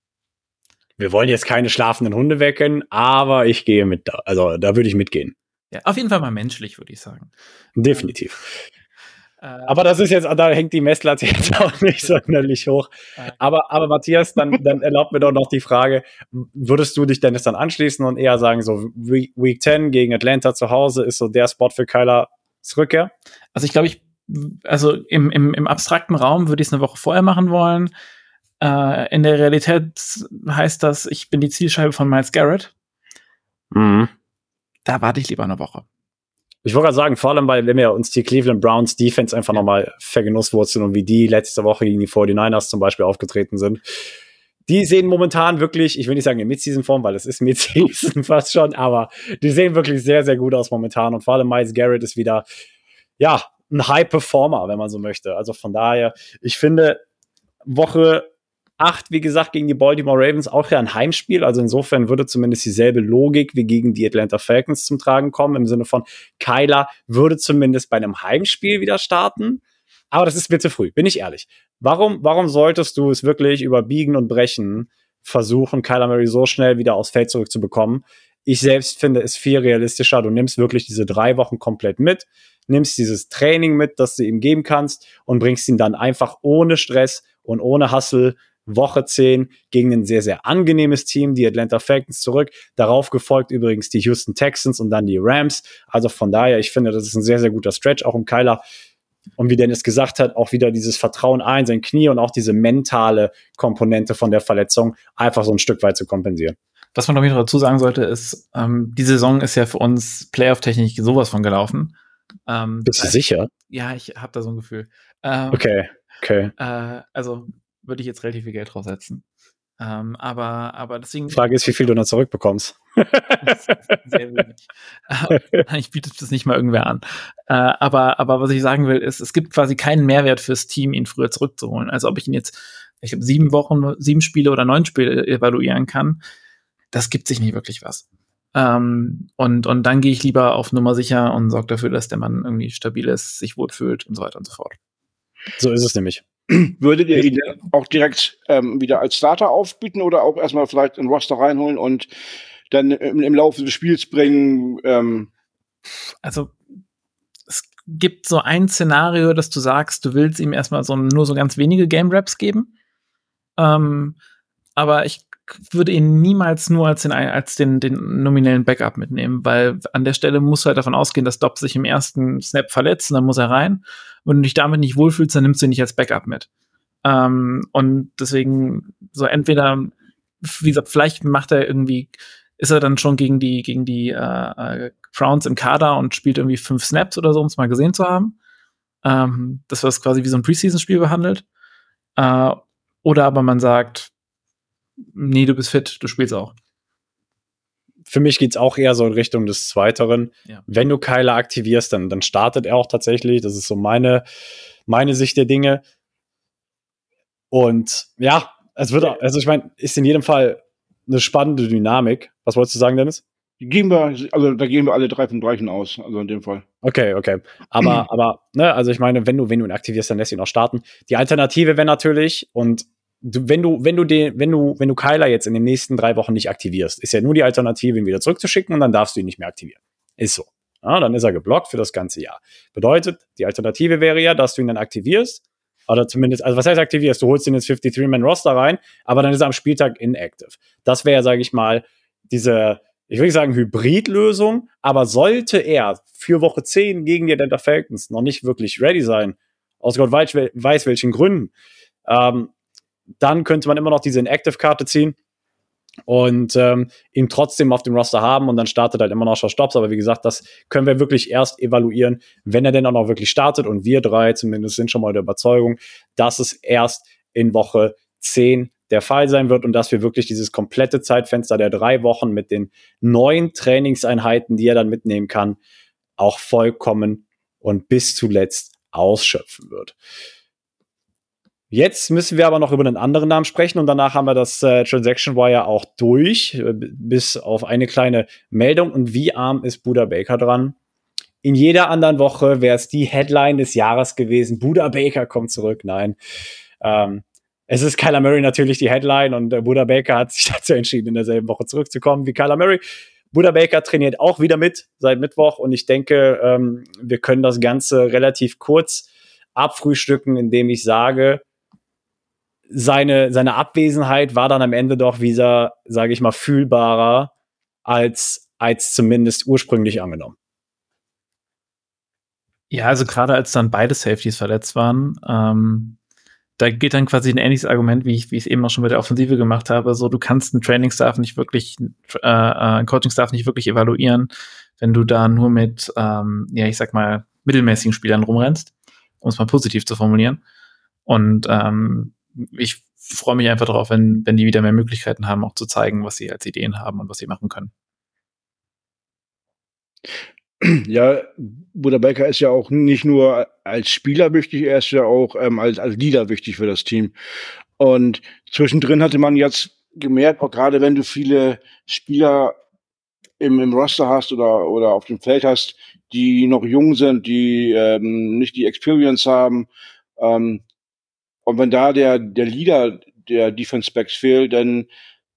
[SPEAKER 2] Wir wollen jetzt keine schlafenden Hunde wecken, aber ich gehe mit, da, also da würde ich mitgehen.
[SPEAKER 4] ja, auf jeden Fall mal menschlich, würde ich sagen.
[SPEAKER 2] Definitiv.
[SPEAKER 4] Äh,
[SPEAKER 2] Aber das ist jetzt, da hängt die Messlatte jetzt auch nicht sonderlich hoch.
[SPEAKER 4] äh,
[SPEAKER 2] Aber, aber Matthias, dann, dann erlaubt mir doch noch die Frage, würdest du dich Dennis dann anschließen und eher sagen, so Week zehn gegen Atlanta zu Hause ist so der Spot für Kyler Rückkehr?
[SPEAKER 4] Also ich glaube, ich, also im, im, im abstrakten Raum würde ich es eine Woche vorher machen wollen. Äh, in der Realität heißt das, ich bin die Zielscheibe von Myles Garrett.
[SPEAKER 2] Mhm.
[SPEAKER 4] Da warte ich lieber eine Woche.
[SPEAKER 2] Ich wollte gerade sagen, vor allem, weil wenn wir uns die Cleveland Browns Defense einfach ja. nochmal vergenusswurzeln und wie die letzte Woche gegen die forty-niners zum Beispiel aufgetreten sind, die sehen momentan wirklich, ich will nicht sagen in Mid-Season-Form, weil es ist Mid-Season fast schon, aber die sehen wirklich sehr, sehr gut aus momentan und vor allem Myles Garrett ist wieder, ja, ein High-Performer, wenn man so möchte. Also von daher, ich finde, Woche acht, wie gesagt, gegen die Baltimore Ravens auch ja ein Heimspiel. Also insofern würde zumindest dieselbe Logik wie gegen die Atlanta Falcons zum Tragen kommen. Im Sinne von Kyler würde zumindest bei einem Heimspiel wieder starten. Aber das ist mir zu früh, bin ich ehrlich. Warum, warum solltest du es wirklich über Biegen und Brechen versuchen, Kyler Murray so schnell wieder aufs Feld zurückzubekommen? Ich selbst finde es viel realistischer. Du nimmst wirklich diese drei Wochen komplett mit, nimmst dieses Training mit, das du ihm geben kannst und bringst ihn dann einfach ohne Stress und ohne Hustle Woche zehn gegen ein sehr, sehr angenehmes Team, die Atlanta Falcons zurück. Darauf gefolgt übrigens die Houston Texans und dann die Rams. Also von daher, ich finde, das ist ein sehr, sehr guter Stretch, auch um Kyler. Und wie Dennis gesagt hat, auch wieder dieses Vertrauen ein, sein Knie und auch diese mentale Komponente von der Verletzung einfach so ein Stück weit zu kompensieren.
[SPEAKER 4] Was man noch wieder dazu sagen sollte, ist, ähm, die Saison ist ja für uns Playoff-technisch sowas von gelaufen. Ähm,
[SPEAKER 2] Bist du sicher?
[SPEAKER 4] Ja, ich habe da so ein Gefühl. Ähm,
[SPEAKER 2] okay, okay.
[SPEAKER 4] Äh, also würde ich jetzt relativ viel Geld draufsetzen. Ähm, aber, aber deswegen.
[SPEAKER 2] Die Frage ist, wie viel du dann zurückbekommst.
[SPEAKER 4] Sehr wenig. Ich biete das nicht mal irgendwer an. Äh, aber, aber was ich sagen will, ist, es gibt quasi keinen Mehrwert fürs Team, ihn früher zurückzuholen. Also ob ich ihn jetzt, ich glaube, sieben Wochen, sieben Spiele oder neun Spiele evaluieren kann, das gibt sich nicht wirklich was. Ähm, und, und dann gehe ich lieber auf Nummer sicher und sorge dafür, dass der Mann irgendwie stabil ist, sich wohlfühlt und so weiter und so fort.
[SPEAKER 2] So ist es nämlich.
[SPEAKER 3] Würdet ihr ihn auch direkt ähm, wieder als Starter aufbieten oder auch erstmal vielleicht in Roster reinholen und dann im, im Laufe des Spiels bringen? Ähm
[SPEAKER 4] also es gibt so ein Szenario, dass du sagst, du willst ihm erstmal so nur so ganz wenige Game Raps geben. Ähm, aber ich würde ihn niemals nur als den, als den, den nominellen Backup mitnehmen, weil an der Stelle musst du halt davon ausgehen, dass Dobbs sich im ersten Snap verletzt und dann muss er rein. Wenn du dich damit nicht wohlfühlst, dann nimmst du ihn nicht als Backup mit. Ähm, und deswegen so entweder, wie gesagt, vielleicht macht er irgendwie, ist er dann schon gegen die, gegen die äh, Browns im Kader und spielt irgendwie fünf Snaps oder so, um es mal gesehen zu haben. Ähm, das war quasi wie so ein Preseason-Spiel behandelt. Äh, oder aber man sagt, nee, du bist fit, du spielst auch.
[SPEAKER 2] Für mich geht's auch eher so in Richtung des Zweiteren.
[SPEAKER 4] Ja.
[SPEAKER 2] Wenn du Kyler aktivierst, dann, dann startet er auch tatsächlich. Das ist so meine, meine Sicht der Dinge. Und ja, es wird, also ich meine, ist in jedem Fall eine spannende Dynamik. Was wolltest du sagen, Dennis?
[SPEAKER 3] Gehen wir, also da gehen wir alle drei vom gleichen aus, also in dem Fall.
[SPEAKER 2] Okay, okay. Aber, aber, ne, also ich meine, wenn du, wenn du ihn aktivierst, dann lässt ihn auch starten. Die Alternative wäre natürlich, und du, wenn du, wenn du den, wenn du, wenn du Kyler jetzt in den nächsten drei Wochen nicht aktivierst, ist ja nur die Alternative, ihn wieder zurückzuschicken und dann darfst du ihn nicht mehr aktivieren. Ist so. Ja, dann ist er geblockt für das ganze Jahr. Bedeutet, die Alternative wäre ja, dass du ihn dann aktivierst, oder zumindest, also was heißt aktivierst? Du holst ihn ins fifty-three-Man-Roster rein, aber dann ist er am Spieltag inactive. Das wäre, sage ich mal, diese, ich will nicht sagen Hybridlösung, aber sollte er für Woche zehn gegen die Atlanta Falcons noch nicht wirklich ready sein, aus Gott weiß, weiß welchen Gründen, ähm, dann könnte man immer noch diese Inactive-Karte ziehen und ähm, ihn trotzdem auf dem Roster haben und dann startet halt immer noch schon Stops. Aber wie gesagt, das können wir wirklich erst evaluieren, wenn er denn auch noch wirklich startet. Und wir drei zumindest sind schon mal der Überzeugung, dass es erst in Woche zehn der Fall sein wird und dass wir wirklich dieses komplette Zeitfenster der drei Wochen mit den neuen Trainingseinheiten, die er dann mitnehmen kann, auch vollkommen und bis zuletzt ausschöpfen wird. Jetzt müssen wir aber noch über einen anderen Namen sprechen und danach haben wir das äh, Transaction Wire auch durch, äh, bis auf eine kleine Meldung. Und wie arm ist Budda Baker dran? In jeder anderen Woche wäre es die Headline des Jahres gewesen. Budda Baker kommt zurück. Nein. Ähm, es ist Kyler Murray natürlich die Headline und äh, Budda Baker hat sich dazu entschieden, in derselben Woche zurückzukommen wie Kyler Murray. Budda Baker trainiert auch wieder mit seit Mittwoch und ich denke, ähm, wir können das Ganze relativ kurz abfrühstücken, indem ich sage, seine, seine Abwesenheit war dann am Ende doch wieder, sage ich mal, fühlbarer als, als zumindest ursprünglich angenommen.
[SPEAKER 4] Ja, also gerade als dann beide Safeties verletzt waren, ähm, da geht dann quasi ein ähnliches Argument, wie ich, wie ich es eben auch schon mit der Offensive gemacht habe. So, du kannst einen Training-Staff nicht wirklich, äh, einen Coaching-Staff nicht wirklich evaluieren, wenn du da nur mit, ähm, ja, ich sag mal, mittelmäßigen Spielern rumrennst, um es mal positiv zu formulieren. Und ähm, ich freue mich einfach darauf, wenn, wenn die wieder mehr Möglichkeiten haben, auch zu zeigen, was sie als Ideen haben und was sie machen können.
[SPEAKER 3] Ja, Budda Baker ist ja auch nicht nur als Spieler wichtig, er ist ja auch ähm, als, als Leader wichtig für das Team. Und zwischendrin hatte man jetzt gemerkt, auch gerade wenn du viele Spieler im, im Roster hast oder, oder auf dem Feld hast, die noch jung sind, die ähm, nicht die Experience haben, ähm, und wenn da der, der Leader der Defense Backs fehlt, dann,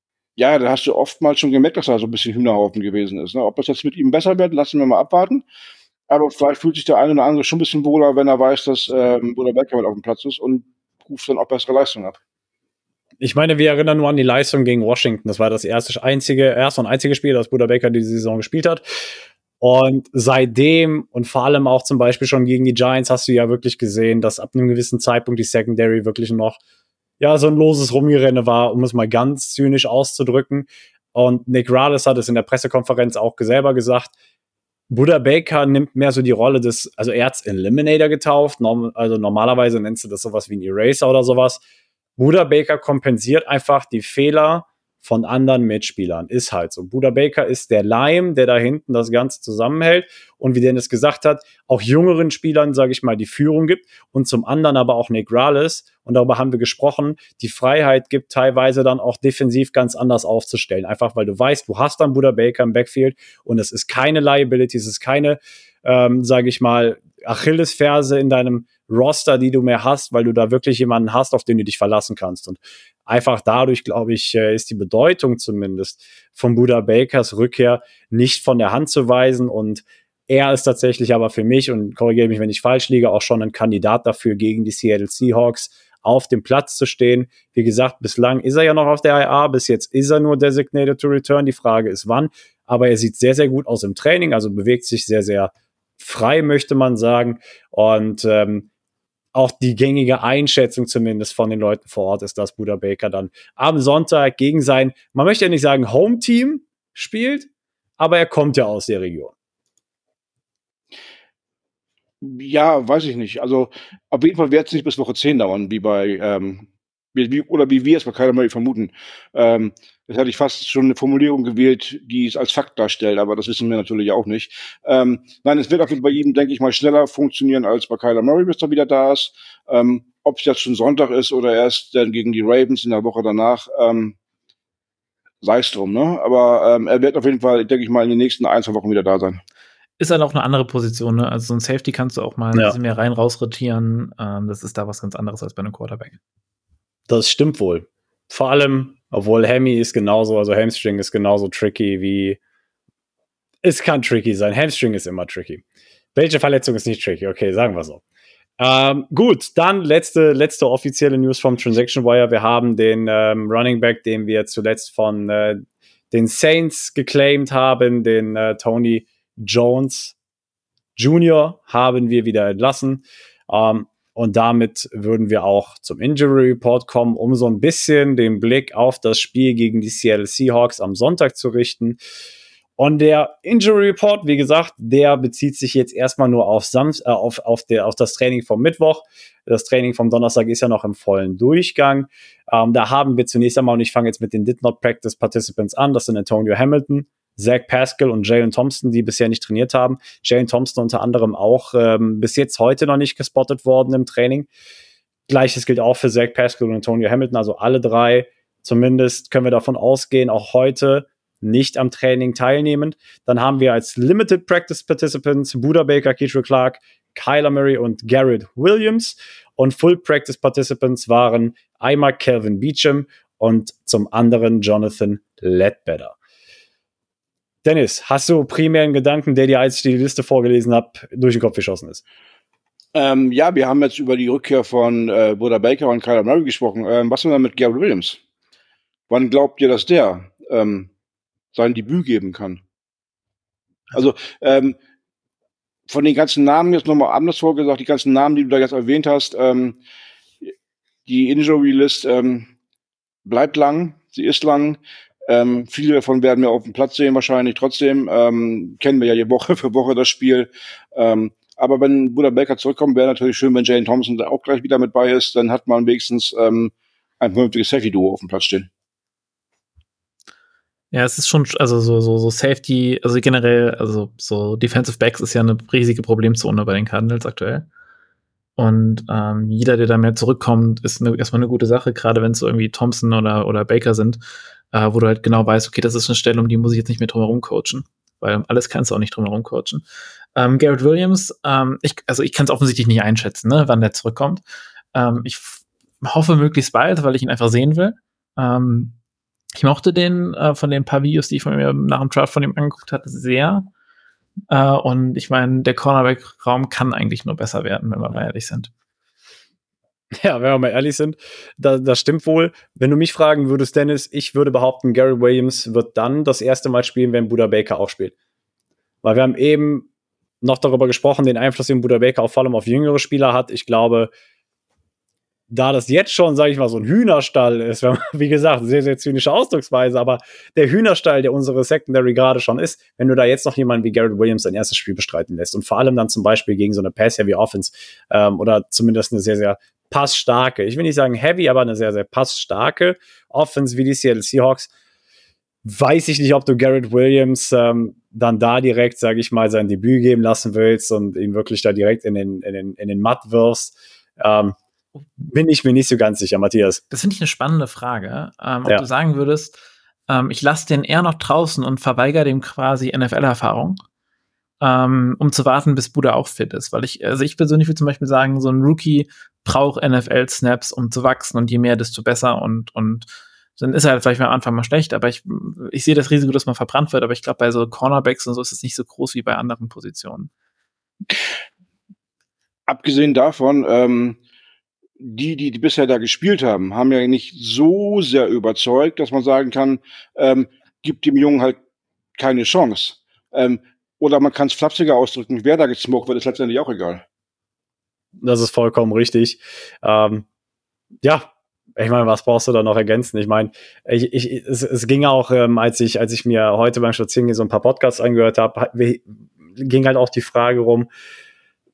[SPEAKER 3] ja, da hast du oftmals schon gemerkt, dass da so ein bisschen Hühnerhaufen gewesen ist. Ne? Ob das jetzt mit ihm besser wird, lassen wir mal abwarten. Aber vielleicht fühlt sich der eine oder andere schon ein bisschen wohler, wenn er weiß, dass ähm, Budda Baker mit auf dem Platz ist und ruft dann auch bessere Leistung ab.
[SPEAKER 2] Ich meine, wir erinnern nur an die Leistung gegen Washington. Das war das erste, einzige, erste und einzige Spiel, das Budda Baker diese Saison gespielt hat. Und seitdem und vor allem auch zum Beispiel schon gegen die Giants hast du ja wirklich gesehen, dass ab einem gewissen Zeitpunkt die Secondary wirklich noch ja so ein loses Rumgerenne war, um es mal ganz zynisch auszudrücken. Und Nick Rallis hat es in der Pressekonferenz auch selber gesagt, Budda Baker nimmt mehr so die Rolle des, also er hat's Eliminator getauft, norm, also normalerweise nennst du das sowas wie ein Eraser oder sowas. Budda Baker kompensiert einfach die Fehler von anderen Mitspielern. Ist halt so. Budda Baker ist der Leim, der da hinten das Ganze zusammenhält und wie Dennis gesagt hat, auch jüngeren Spielern, sage ich mal, die Führung gibt und zum anderen aber auch Nick Rallis, und darüber haben wir gesprochen, die Freiheit gibt, teilweise dann auch defensiv ganz anders aufzustellen. Einfach, weil du weißt, du hast dann Budda Baker im Backfield und es ist keine Liability, es ist keine, ähm, sage ich mal, Achillesferse in deinem Roster, die du mehr hast, weil du da wirklich jemanden hast, auf den du dich verlassen kannst. Und einfach dadurch, glaube ich, ist die Bedeutung zumindest von Budda Bakers Rückkehr nicht von der Hand zu weisen. Und er ist tatsächlich aber für mich, und korrigiere mich, wenn ich falsch liege, auch schon ein Kandidat dafür, gegen die Seattle Seahawks auf dem Platz zu stehen. Wie gesagt, bislang ist er ja noch auf der I R, bis jetzt ist er nur designated to return. Die Frage ist, wann. Aber er sieht sehr, sehr gut aus im Training, also bewegt sich sehr, sehr frei, möchte man sagen. Und ähm, auch die gängige Einschätzung zumindest von den Leuten vor Ort ist, dass Budda Baker dann am Sonntag gegen sein, man möchte ja nicht sagen Home-Team spielt, aber er kommt ja aus der Region.
[SPEAKER 3] Ja, weiß ich nicht. Also auf jeden Fall wird es nicht bis Woche zehn dauern, wie bei, ähm, wie, wie, oder wie wir es bei Kyler Murray vermuten. Ähm, das hatte ich fast schon eine Formulierung gewählt, die es als Fakt darstellt, aber das wissen wir natürlich auch nicht. Ähm, nein, es wird auf jeden Fall bei ihm, denke ich mal, schneller funktionieren als bei Kyler Murray, bis er wieder da ist. Ähm, ob es jetzt schon Sonntag ist oder erst dann gegen die Ravens in der Woche danach, ähm, sei es drum, ne? Aber ähm, er wird auf jeden Fall, denke ich mal, in den nächsten ein, zwei Wochen wieder da sein.
[SPEAKER 4] Ist halt auch eine andere Position, ne? Also so ein Safety kannst du auch mal ein
[SPEAKER 2] Ja.
[SPEAKER 4] bisschen mehr rein raus rotieren. Ähm, das ist da was ganz anderes als bei einem Quarterback.
[SPEAKER 2] Das stimmt wohl. Vor allem, obwohl Hammy ist genauso, also Hamstring ist genauso tricky wie. Es kann tricky sein. Hamstring ist immer tricky. Welche Verletzung ist nicht tricky? Okay, sagen wir so. Ähm, gut, dann letzte, letzte offizielle News vom Transaction Wire. Wir haben den ähm, Running Back, den wir zuletzt von äh, den Saints geclaimed haben, den äh, Tony Jones Junior haben wir wieder entlassen. Ähm, und damit würden wir auch zum Injury Report kommen, um so ein bisschen den Blick auf das Spiel gegen die Seattle Seahawks am Sonntag zu richten. Und der Injury Report, wie gesagt, der bezieht sich jetzt erstmal nur auf, Samst- äh, auf, auf, der, auf das Training vom Mittwoch. Das Training vom Donnerstag ist ja noch im vollen Durchgang. Ähm, da haben wir zunächst einmal, und ich fange jetzt mit den Did Not Practice Participants an, das sind Antonio Hamilton, Zach Pascal und Jalen Thompson, die bisher nicht trainiert haben. Jalen Thompson unter anderem auch ähm, bis jetzt heute noch nicht gespottet worden im Training. Gleiches gilt auch für Zach Pascal und Antonio Hamilton, also alle drei. Zumindest können wir davon ausgehen, auch heute nicht am Training teilnehmend. Dann haben wir als Limited Practice Participants Buda Baker, Keetrell Clark, Kyler Murray und Garrett Williams. Und Full Practice Participants waren einmal Calvin Beachum und zum anderen Jonathan Ledbetter. Dennis, hast du primär einen Gedanken, der dir, als ich die Liste vorgelesen habe, durch den Kopf geschossen ist?
[SPEAKER 3] Ähm, ja, wir haben jetzt über die Rückkehr von äh, Buda Baker und Kyler Murray gesprochen. Ähm, was ist denn mit Garrett Williams? Wann glaubt ihr, dass der ähm, sein Debüt geben kann? Also ähm, von den ganzen Namen jetzt nochmal anders vorgesagt, die ganzen Namen, die du da jetzt erwähnt hast, ähm, die Injury List ähm, bleibt lang, sie ist lang. Ähm, viele davon werden wir auf dem Platz sehen wahrscheinlich. Trotzdem ähm, kennen wir ja je Woche für Woche das Spiel. Ähm, aber wenn Buda Baker zurückkommt, wäre natürlich schön, wenn Jalen Thompson da auch gleich wieder mit bei ist. Dann hat man wenigstens ähm, ein vernünftiges Safety-Duo auf dem Platz stehen.
[SPEAKER 4] Ja, es ist schon, also so, so, so Safety, also generell, also so Defensive Backs ist ja eine riesige Problemzone bei den Cardinals aktuell. Und ähm, jeder, der da mehr zurückkommt, ist eine, erstmal eine gute Sache, gerade wenn es so irgendwie Thompson oder, oder Baker sind, äh, wo du halt genau weißt, okay, das ist eine Stelle, um die muss ich jetzt nicht mehr drumherum coachen, weil alles kannst du auch nicht drumherum coachen. Ähm, Garrett Williams, ähm, ich, also ich kann es offensichtlich nicht einschätzen, ne, wann der zurückkommt. Ähm, ich f- hoffe möglichst bald, weil ich ihn einfach sehen will. Ähm, ich mochte den äh, von den paar Videos, die ich von mir nach dem Draft von ihm angeguckt hatte, sehr. Äh, und ich meine, der Cornerback-Raum kann eigentlich nur besser werden, wenn wir mal ehrlich sind.
[SPEAKER 2] Ja, wenn wir mal ehrlich sind, da, das stimmt wohl. Wenn du mich fragen würdest, Dennis, ich würde behaupten, Garrett Williams wird dann das erste Mal spielen, wenn Buda Baker auch spielt. Weil wir haben eben noch darüber gesprochen, den Einfluss, den Buda Baker auch vor allem auf jüngere Spieler hat. Ich glaube, da das jetzt schon, sage ich mal, so ein Hühnerstall ist, wenn man, wie gesagt, sehr, sehr zynische Ausdrucksweise, aber der Hühnerstall, der unsere Secondary gerade schon ist, wenn du da jetzt noch jemanden wie Garrett Williams sein erstes Spiel bestreiten lässt und vor allem dann zum Beispiel gegen so eine Pass-Heavy-Offense ähm, oder zumindest eine sehr, sehr passstarke, ich will nicht sagen heavy, aber eine sehr, sehr passstarke Offense wie die Seattle Seahawks, weiß ich nicht, ob du Garrett Williams ähm, dann da direkt, sage ich mal, sein Debüt geben lassen willst und ihn wirklich da direkt in den, in den, in den Matt wirfst. Ähm, bin ich mir nicht so ganz sicher, Matthias.
[SPEAKER 4] Das finde ich eine spannende Frage, ähm, ob
[SPEAKER 2] Ja.
[SPEAKER 4] du sagen würdest, ähm, ich lasse den eher noch draußen und verweigere dem quasi N F L-Erfahrung, ähm, um zu warten, bis Buda auch fit ist. Weil ich, also ich persönlich würde zum Beispiel sagen, so ein Rookie braucht N F L-Snaps, um zu wachsen und je mehr, desto besser und, und dann ist er halt vielleicht am Anfang mal schlecht, aber ich, ich sehe das Risiko, dass man verbrannt wird, aber ich glaube, bei so Cornerbacks und so ist es nicht so groß wie bei anderen Positionen.
[SPEAKER 3] Abgesehen davon, ähm, die, die, die bisher da gespielt haben, haben ja nicht so sehr überzeugt, dass man sagen kann, ähm, gibt dem Jungen halt keine Chance. Ähm, oder man kann es flapsiger ausdrücken, wer da gesmoked wird, ist letztendlich auch egal.
[SPEAKER 2] Das ist vollkommen richtig. Ähm, ja, ich meine, was brauchst du da noch ergänzen? Ich meine, ich, ich, es, es ging auch, ähm, als ich, als ich mir heute beim Spazierengehen so ein paar Podcasts angehört habe, ging halt auch die Frage rum,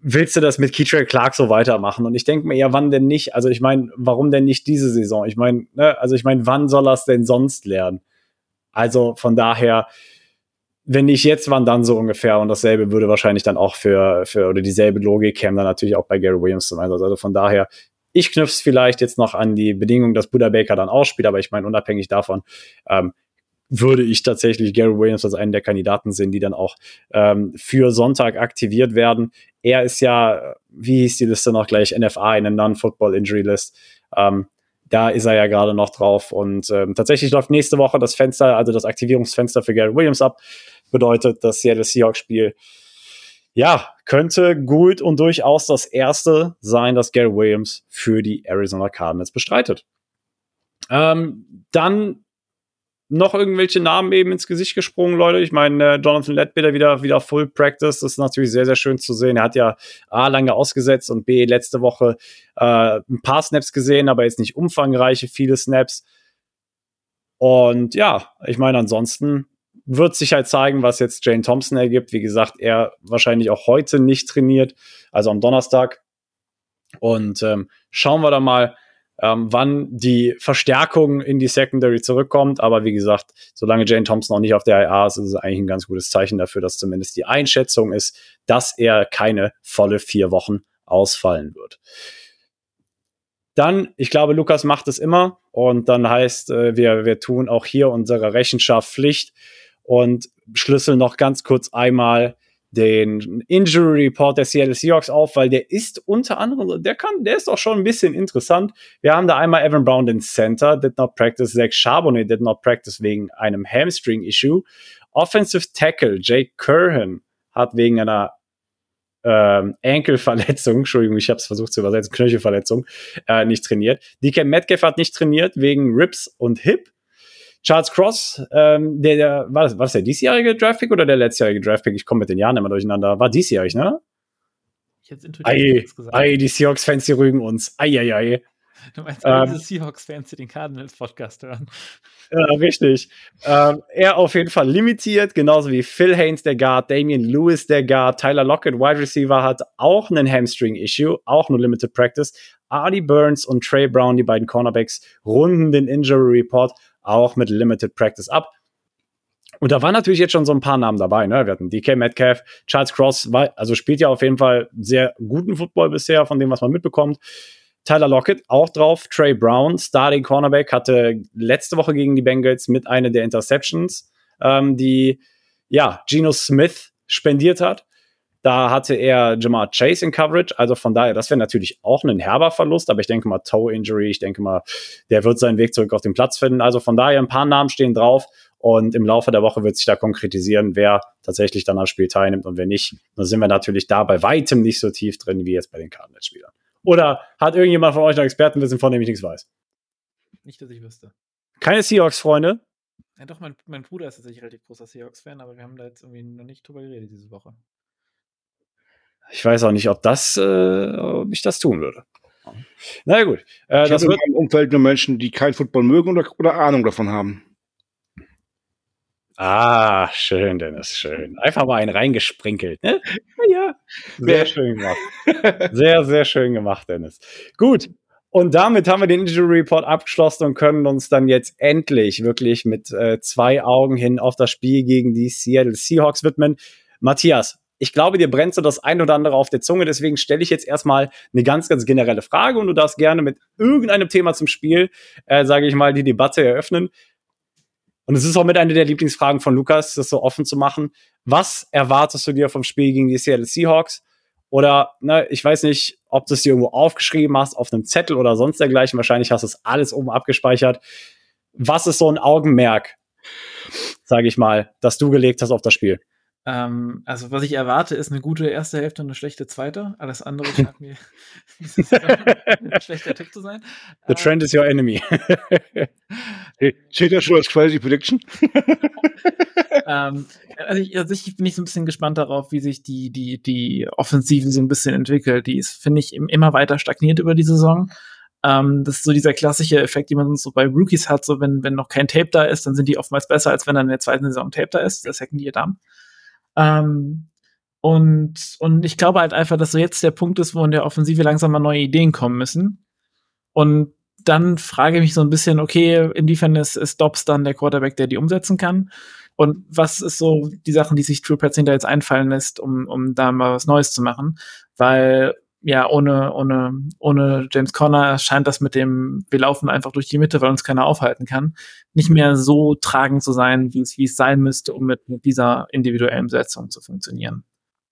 [SPEAKER 2] willst du das mit Keitrail Clark so weitermachen? Und ich denke mir, ja, wann denn nicht? Also ich meine, warum denn nicht diese Saison? Ich meine, ne, also ich meine, wann soll er es denn sonst lernen? Also von daher, wenn nicht jetzt, wann dann so ungefähr? Und dasselbe würde wahrscheinlich dann auch für, für oder dieselbe Logik käme dann natürlich auch bei Gary Williams zum Einsatz. Also von daher, ich knüpfe vielleicht jetzt noch an die Bedingung, dass Buda Baker dann ausspielt, aber ich meine, unabhängig davon, ähm, würde ich tatsächlich Gary Williams als einen der Kandidaten sehen, die dann auch ähm, für Sonntag aktiviert werden. Er ist ja, wie hieß die Liste noch gleich, N F A, eine Non-Football Injury List. Ähm, da ist er ja gerade noch drauf. Und ähm, tatsächlich läuft nächste Woche das Fenster, also das Aktivierungsfenster für Gary Williams ab. Bedeutet, das Seattle Seahawks-Spiel, ja, könnte gut und durchaus das erste sein, das Gary Williams für die Arizona Cardinals bestreitet. Ähm, dann noch irgendwelche Namen eben ins Gesicht gesprungen, Leute. Ich meine, äh, Jonathan Ledbetter wieder, wieder Full Practice. Das ist natürlich sehr, sehr schön zu sehen. Er hat ja A, lange ausgesetzt und B, letzte Woche äh, ein paar Snaps gesehen, aber jetzt nicht umfangreiche, viele Snaps. Und ja, ich meine, ansonsten wird sich halt zeigen, was jetzt Jane Thompson ergibt. Wie gesagt, er wahrscheinlich auch heute nicht trainiert, also am Donnerstag. Und ähm, schauen wir da mal, Ähm, wann die Verstärkung in die Secondary zurückkommt. Aber wie gesagt, solange Jane Thompson noch nicht auf der I R ist, ist es eigentlich ein ganz gutes Zeichen dafür, dass zumindest die Einschätzung ist, dass er keine volle vier Wochen ausfallen wird. Dann, ich glaube, Lukas macht es immer. Und dann heißt, äh, wir, wir tun auch hier unsere Rechenschaft Pflicht und schlüsseln noch ganz kurz einmal den Injury Report der Seattle Seahawks auf, weil der ist unter anderem, der kann, der ist auch schon ein bisschen interessant. Wir haben da einmal Evan Brown, den Center, did not practice. Zach Charbonnet did not practice wegen einem Hamstring-Issue. Offensive Tackle Jake Curhan hat wegen einer ähm, Ankle-Verletzung, Entschuldigung, ich habe es versucht zu übersetzen, Knöchelverletzung, äh, nicht trainiert. D K Metcalf hat nicht trainiert wegen Ribs und Hip. Charles Cross, ähm, der, der, war das, war das der diesjährige Draftpick oder der letztjährige Draftpick? Ich komme mit den Jahren immer durcheinander. War diesjährig, ne?
[SPEAKER 4] Ich hätte intuitiv
[SPEAKER 2] gesagt. Ei, die Seahawks-Fans, die rügen uns. Ei, ei, ei.
[SPEAKER 4] Du meinst, ähm, diese Seahawks-Fans, die den Cardinals-Podcast hören.
[SPEAKER 2] Ja, richtig. Ähm, er auf jeden Fall limitiert, genauso wie Phil Haynes, der Guard, Damian Lewis, der Guard, Tyler Lockett, Wide Receiver, hat auch einen Hamstring-Issue, auch nur Limited Practice. Artie Burns und Trey Brown, die beiden Cornerbacks, runden den Injury Report auch mit Limited Practice ab. Und da waren natürlich jetzt schon so ein paar Namen dabei, ne? Wir hatten D K Metcalf, Charles Cross, war, also spielt ja auf jeden Fall sehr guten Football bisher, von dem, was man mitbekommt. Tyler Lockett auch drauf, Trey Brown, Starting Cornerback, hatte letzte Woche gegen die Bengals mit einer der Interceptions, ähm, die, ja, Geno Smith spendiert hat. Da hatte er Jamar Chase in Coverage, also von daher, das wäre natürlich auch ein herber Verlust, aber ich denke mal Toe-Injury, ich denke mal, der wird seinen Weg zurück auf den Platz finden. Also von daher, ein paar Namen stehen drauf und im Laufe der Woche wird sich da konkretisieren, wer tatsächlich dann am Spiel teilnimmt und wer nicht. Dann sind wir natürlich da bei weitem nicht so tief drin, wie jetzt bei den Cardinals-Spielern. Oder hat irgendjemand von euch noch Expertenwissen, von dem ich nichts weiß?
[SPEAKER 4] Nicht, dass ich wüsste.
[SPEAKER 2] Keine Seahawks-Freunde?
[SPEAKER 4] Ja doch, mein, mein Bruder ist tatsächlich relativ großer Seahawks-Fan, aber wir haben da jetzt irgendwie noch nicht drüber geredet diese Woche.
[SPEAKER 2] Ich weiß auch nicht, ob das, äh, ob ich das tun würde. Na ja, gut. Äh,
[SPEAKER 3] ich
[SPEAKER 2] das
[SPEAKER 3] habe
[SPEAKER 2] wird
[SPEAKER 3] in meinem Umfeld nur Menschen, die kein Football mögen oder, oder Ahnung davon haben.
[SPEAKER 2] Ah, schön, Dennis, schön. Einfach mal einen reingesprinkelt, ne? Ja, sehr ja. schön gemacht. Sehr, sehr schön gemacht, Dennis. Gut. Und damit haben wir den Injury Report abgeschlossen und können uns dann jetzt endlich wirklich mit äh, zwei Augen hin auf das Spiel gegen die Seattle Seahawks widmen. Matthias, ich glaube, dir brennt so das ein oder andere auf der Zunge, deswegen stelle ich jetzt erstmal eine ganz, ganz generelle Frage und du darfst gerne mit irgendeinem Thema zum Spiel, äh, sage ich mal, die Debatte eröffnen. Und es ist auch mit einer der Lieblingsfragen von Lukas, das so offen zu machen. Was erwartest du dir vom Spiel gegen die Seattle Seahawks? Oder, ne, ich weiß nicht, ob du es dir irgendwo aufgeschrieben hast, auf einem Zettel oder sonst dergleichen. Wahrscheinlich hast du es alles oben abgespeichert. Was ist so ein Augenmerk, sage ich mal, das du gelegt hast auf das Spiel?
[SPEAKER 4] Ähm, also, was ich erwarte, ist eine gute erste Hälfte und eine schlechte zweite. Alles andere scheint mir ein schlechter Tipp zu sein.
[SPEAKER 2] The ähm, trend is your enemy.
[SPEAKER 3] Steht das schon als quasi Prediction?
[SPEAKER 4] ähm, also, ich, also ich bin ich so ein bisschen gespannt darauf, wie sich die, die, die Offensive so ein bisschen entwickelt. Die ist, finde ich, immer weiter stagniert über die Saison. Ähm, das ist so dieser klassische Effekt, den man so bei Rookies hat, so wenn, wenn noch kein Tape da ist, dann sind die oftmals besser, als wenn dann in der zweiten Saison Tape da ist, der Second Year Dump. Ähm, Und, und ich glaube halt einfach, dass so jetzt der Punkt ist, wo in der Offensive langsam mal neue Ideen kommen müssen. Und dann frage ich mich so ein bisschen, okay, inwiefern ist, ist Dobbs dann der Quarterback, der die umsetzen kann? Und was ist so die Sachen, die sich Drew Petzing da jetzt einfallen lässt, um, um da mal was Neues zu machen? Weil, ja, ohne, ohne, ohne James Conner scheint das mit dem, wir laufen einfach durch die Mitte, weil uns keiner aufhalten kann, nicht mehr so tragend zu sein, wie es, wie es sein müsste, um mit, mit dieser individuellen Besetzung zu funktionieren.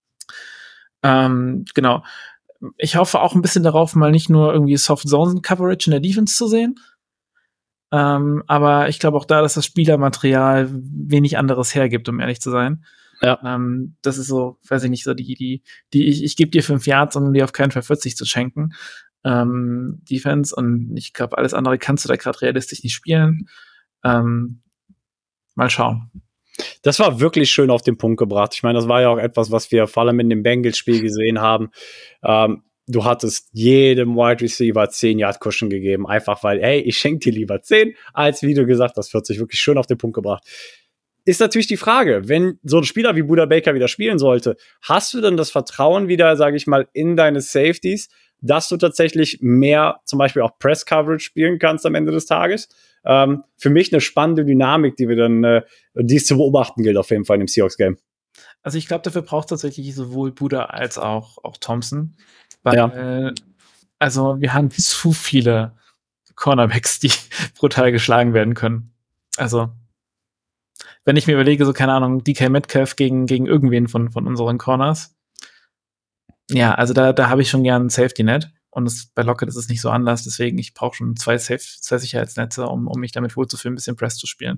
[SPEAKER 4] Ähm, genau. Ich hoffe auch ein bisschen darauf, mal nicht nur irgendwie Soft-Zone-Coverage in der Defense zu sehen. Ähm, aber ich glaube auch da, dass das Spielermaterial wenig anderes hergibt, um ehrlich zu sein.
[SPEAKER 2] Ja.
[SPEAKER 4] Ähm, das ist so, weiß ich nicht, so die, die, die ich, ich gebe dir fünf Yards, um dir auf keinen Fall vierzig zu schenken. Ähm, Defense. Und ich glaube, alles andere kannst du da gerade realistisch nicht spielen. Ähm, mal schauen.
[SPEAKER 2] Das war wirklich schön auf den Punkt gebracht. Ich meine, das war ja auch etwas, was wir vor allem in dem Bengals-Spiel gesehen haben. Ähm, du hattest jedem Wide Receiver zehn Yard Cushion gegeben, einfach weil, hey, ich schenke dir lieber zehn, als wie du gesagt hast, vierzig. Wirklich schön auf den Punkt gebracht. Ist natürlich die Frage, wenn so ein Spieler wie Budda Baker wieder spielen sollte, hast du denn das Vertrauen wieder, sage ich mal, in deine Safeties, dass du tatsächlich mehr zum Beispiel auch Press-Coverage spielen kannst am Ende des Tages? Ähm, für mich eine spannende Dynamik, die wir dann, äh, die es zu beobachten gilt auf jeden Fall in dem Seahawks-Game.
[SPEAKER 4] Also ich glaube, dafür braucht es tatsächlich sowohl Budda als auch, auch Thompson. Weil,
[SPEAKER 2] Ja.
[SPEAKER 4] äh, also wir haben zu viele Cornerbacks, die brutal geschlagen werden können. Also wenn ich mir überlege, so keine Ahnung, D K Metcalf gegen, gegen irgendwen von, von unseren Corners. Ja, also da, da habe ich schon gern ein Safety-Net. Und das, bei Lockett ist es nicht so anders. Deswegen, ich brauche schon zwei, Safe, zwei Sicherheitsnetze, um, um mich damit wohlzufühlen, ein bisschen Press zu spielen.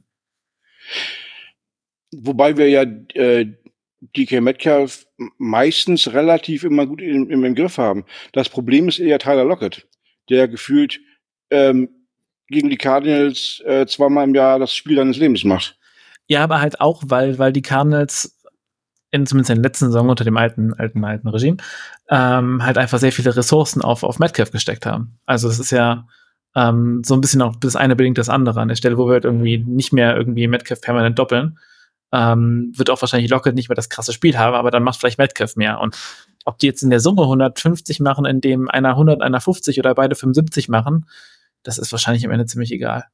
[SPEAKER 3] Wobei wir ja äh, D K Metcalf meistens relativ immer gut im, im Griff haben. Das Problem ist eher Tyler Lockett, der gefühlt ähm, gegen die Cardinals äh, zweimal im Jahr das Spiel seines Lebens macht.
[SPEAKER 4] Ja, aber halt auch, weil, weil die Cardinals in, zumindest in der letzten Saison unter dem alten, alten, alten Regime, ähm, halt einfach sehr viele Ressourcen auf, auf Metcalf gesteckt haben. Also es ist ja ähm, so ein bisschen auch das eine bedingt das andere. An der Stelle, wo wir halt irgendwie nicht mehr irgendwie Metcalf permanent doppeln, ähm, wird auch wahrscheinlich Lockett nicht mehr das krasse Spiel haben, aber dann macht vielleicht Metcalf mehr. Und ob die jetzt in der Summe hundertfünfzig machen, in dem einer hundert, einer fünfzig oder beide fünfundsiebzig machen, das ist wahrscheinlich am Ende ziemlich egal.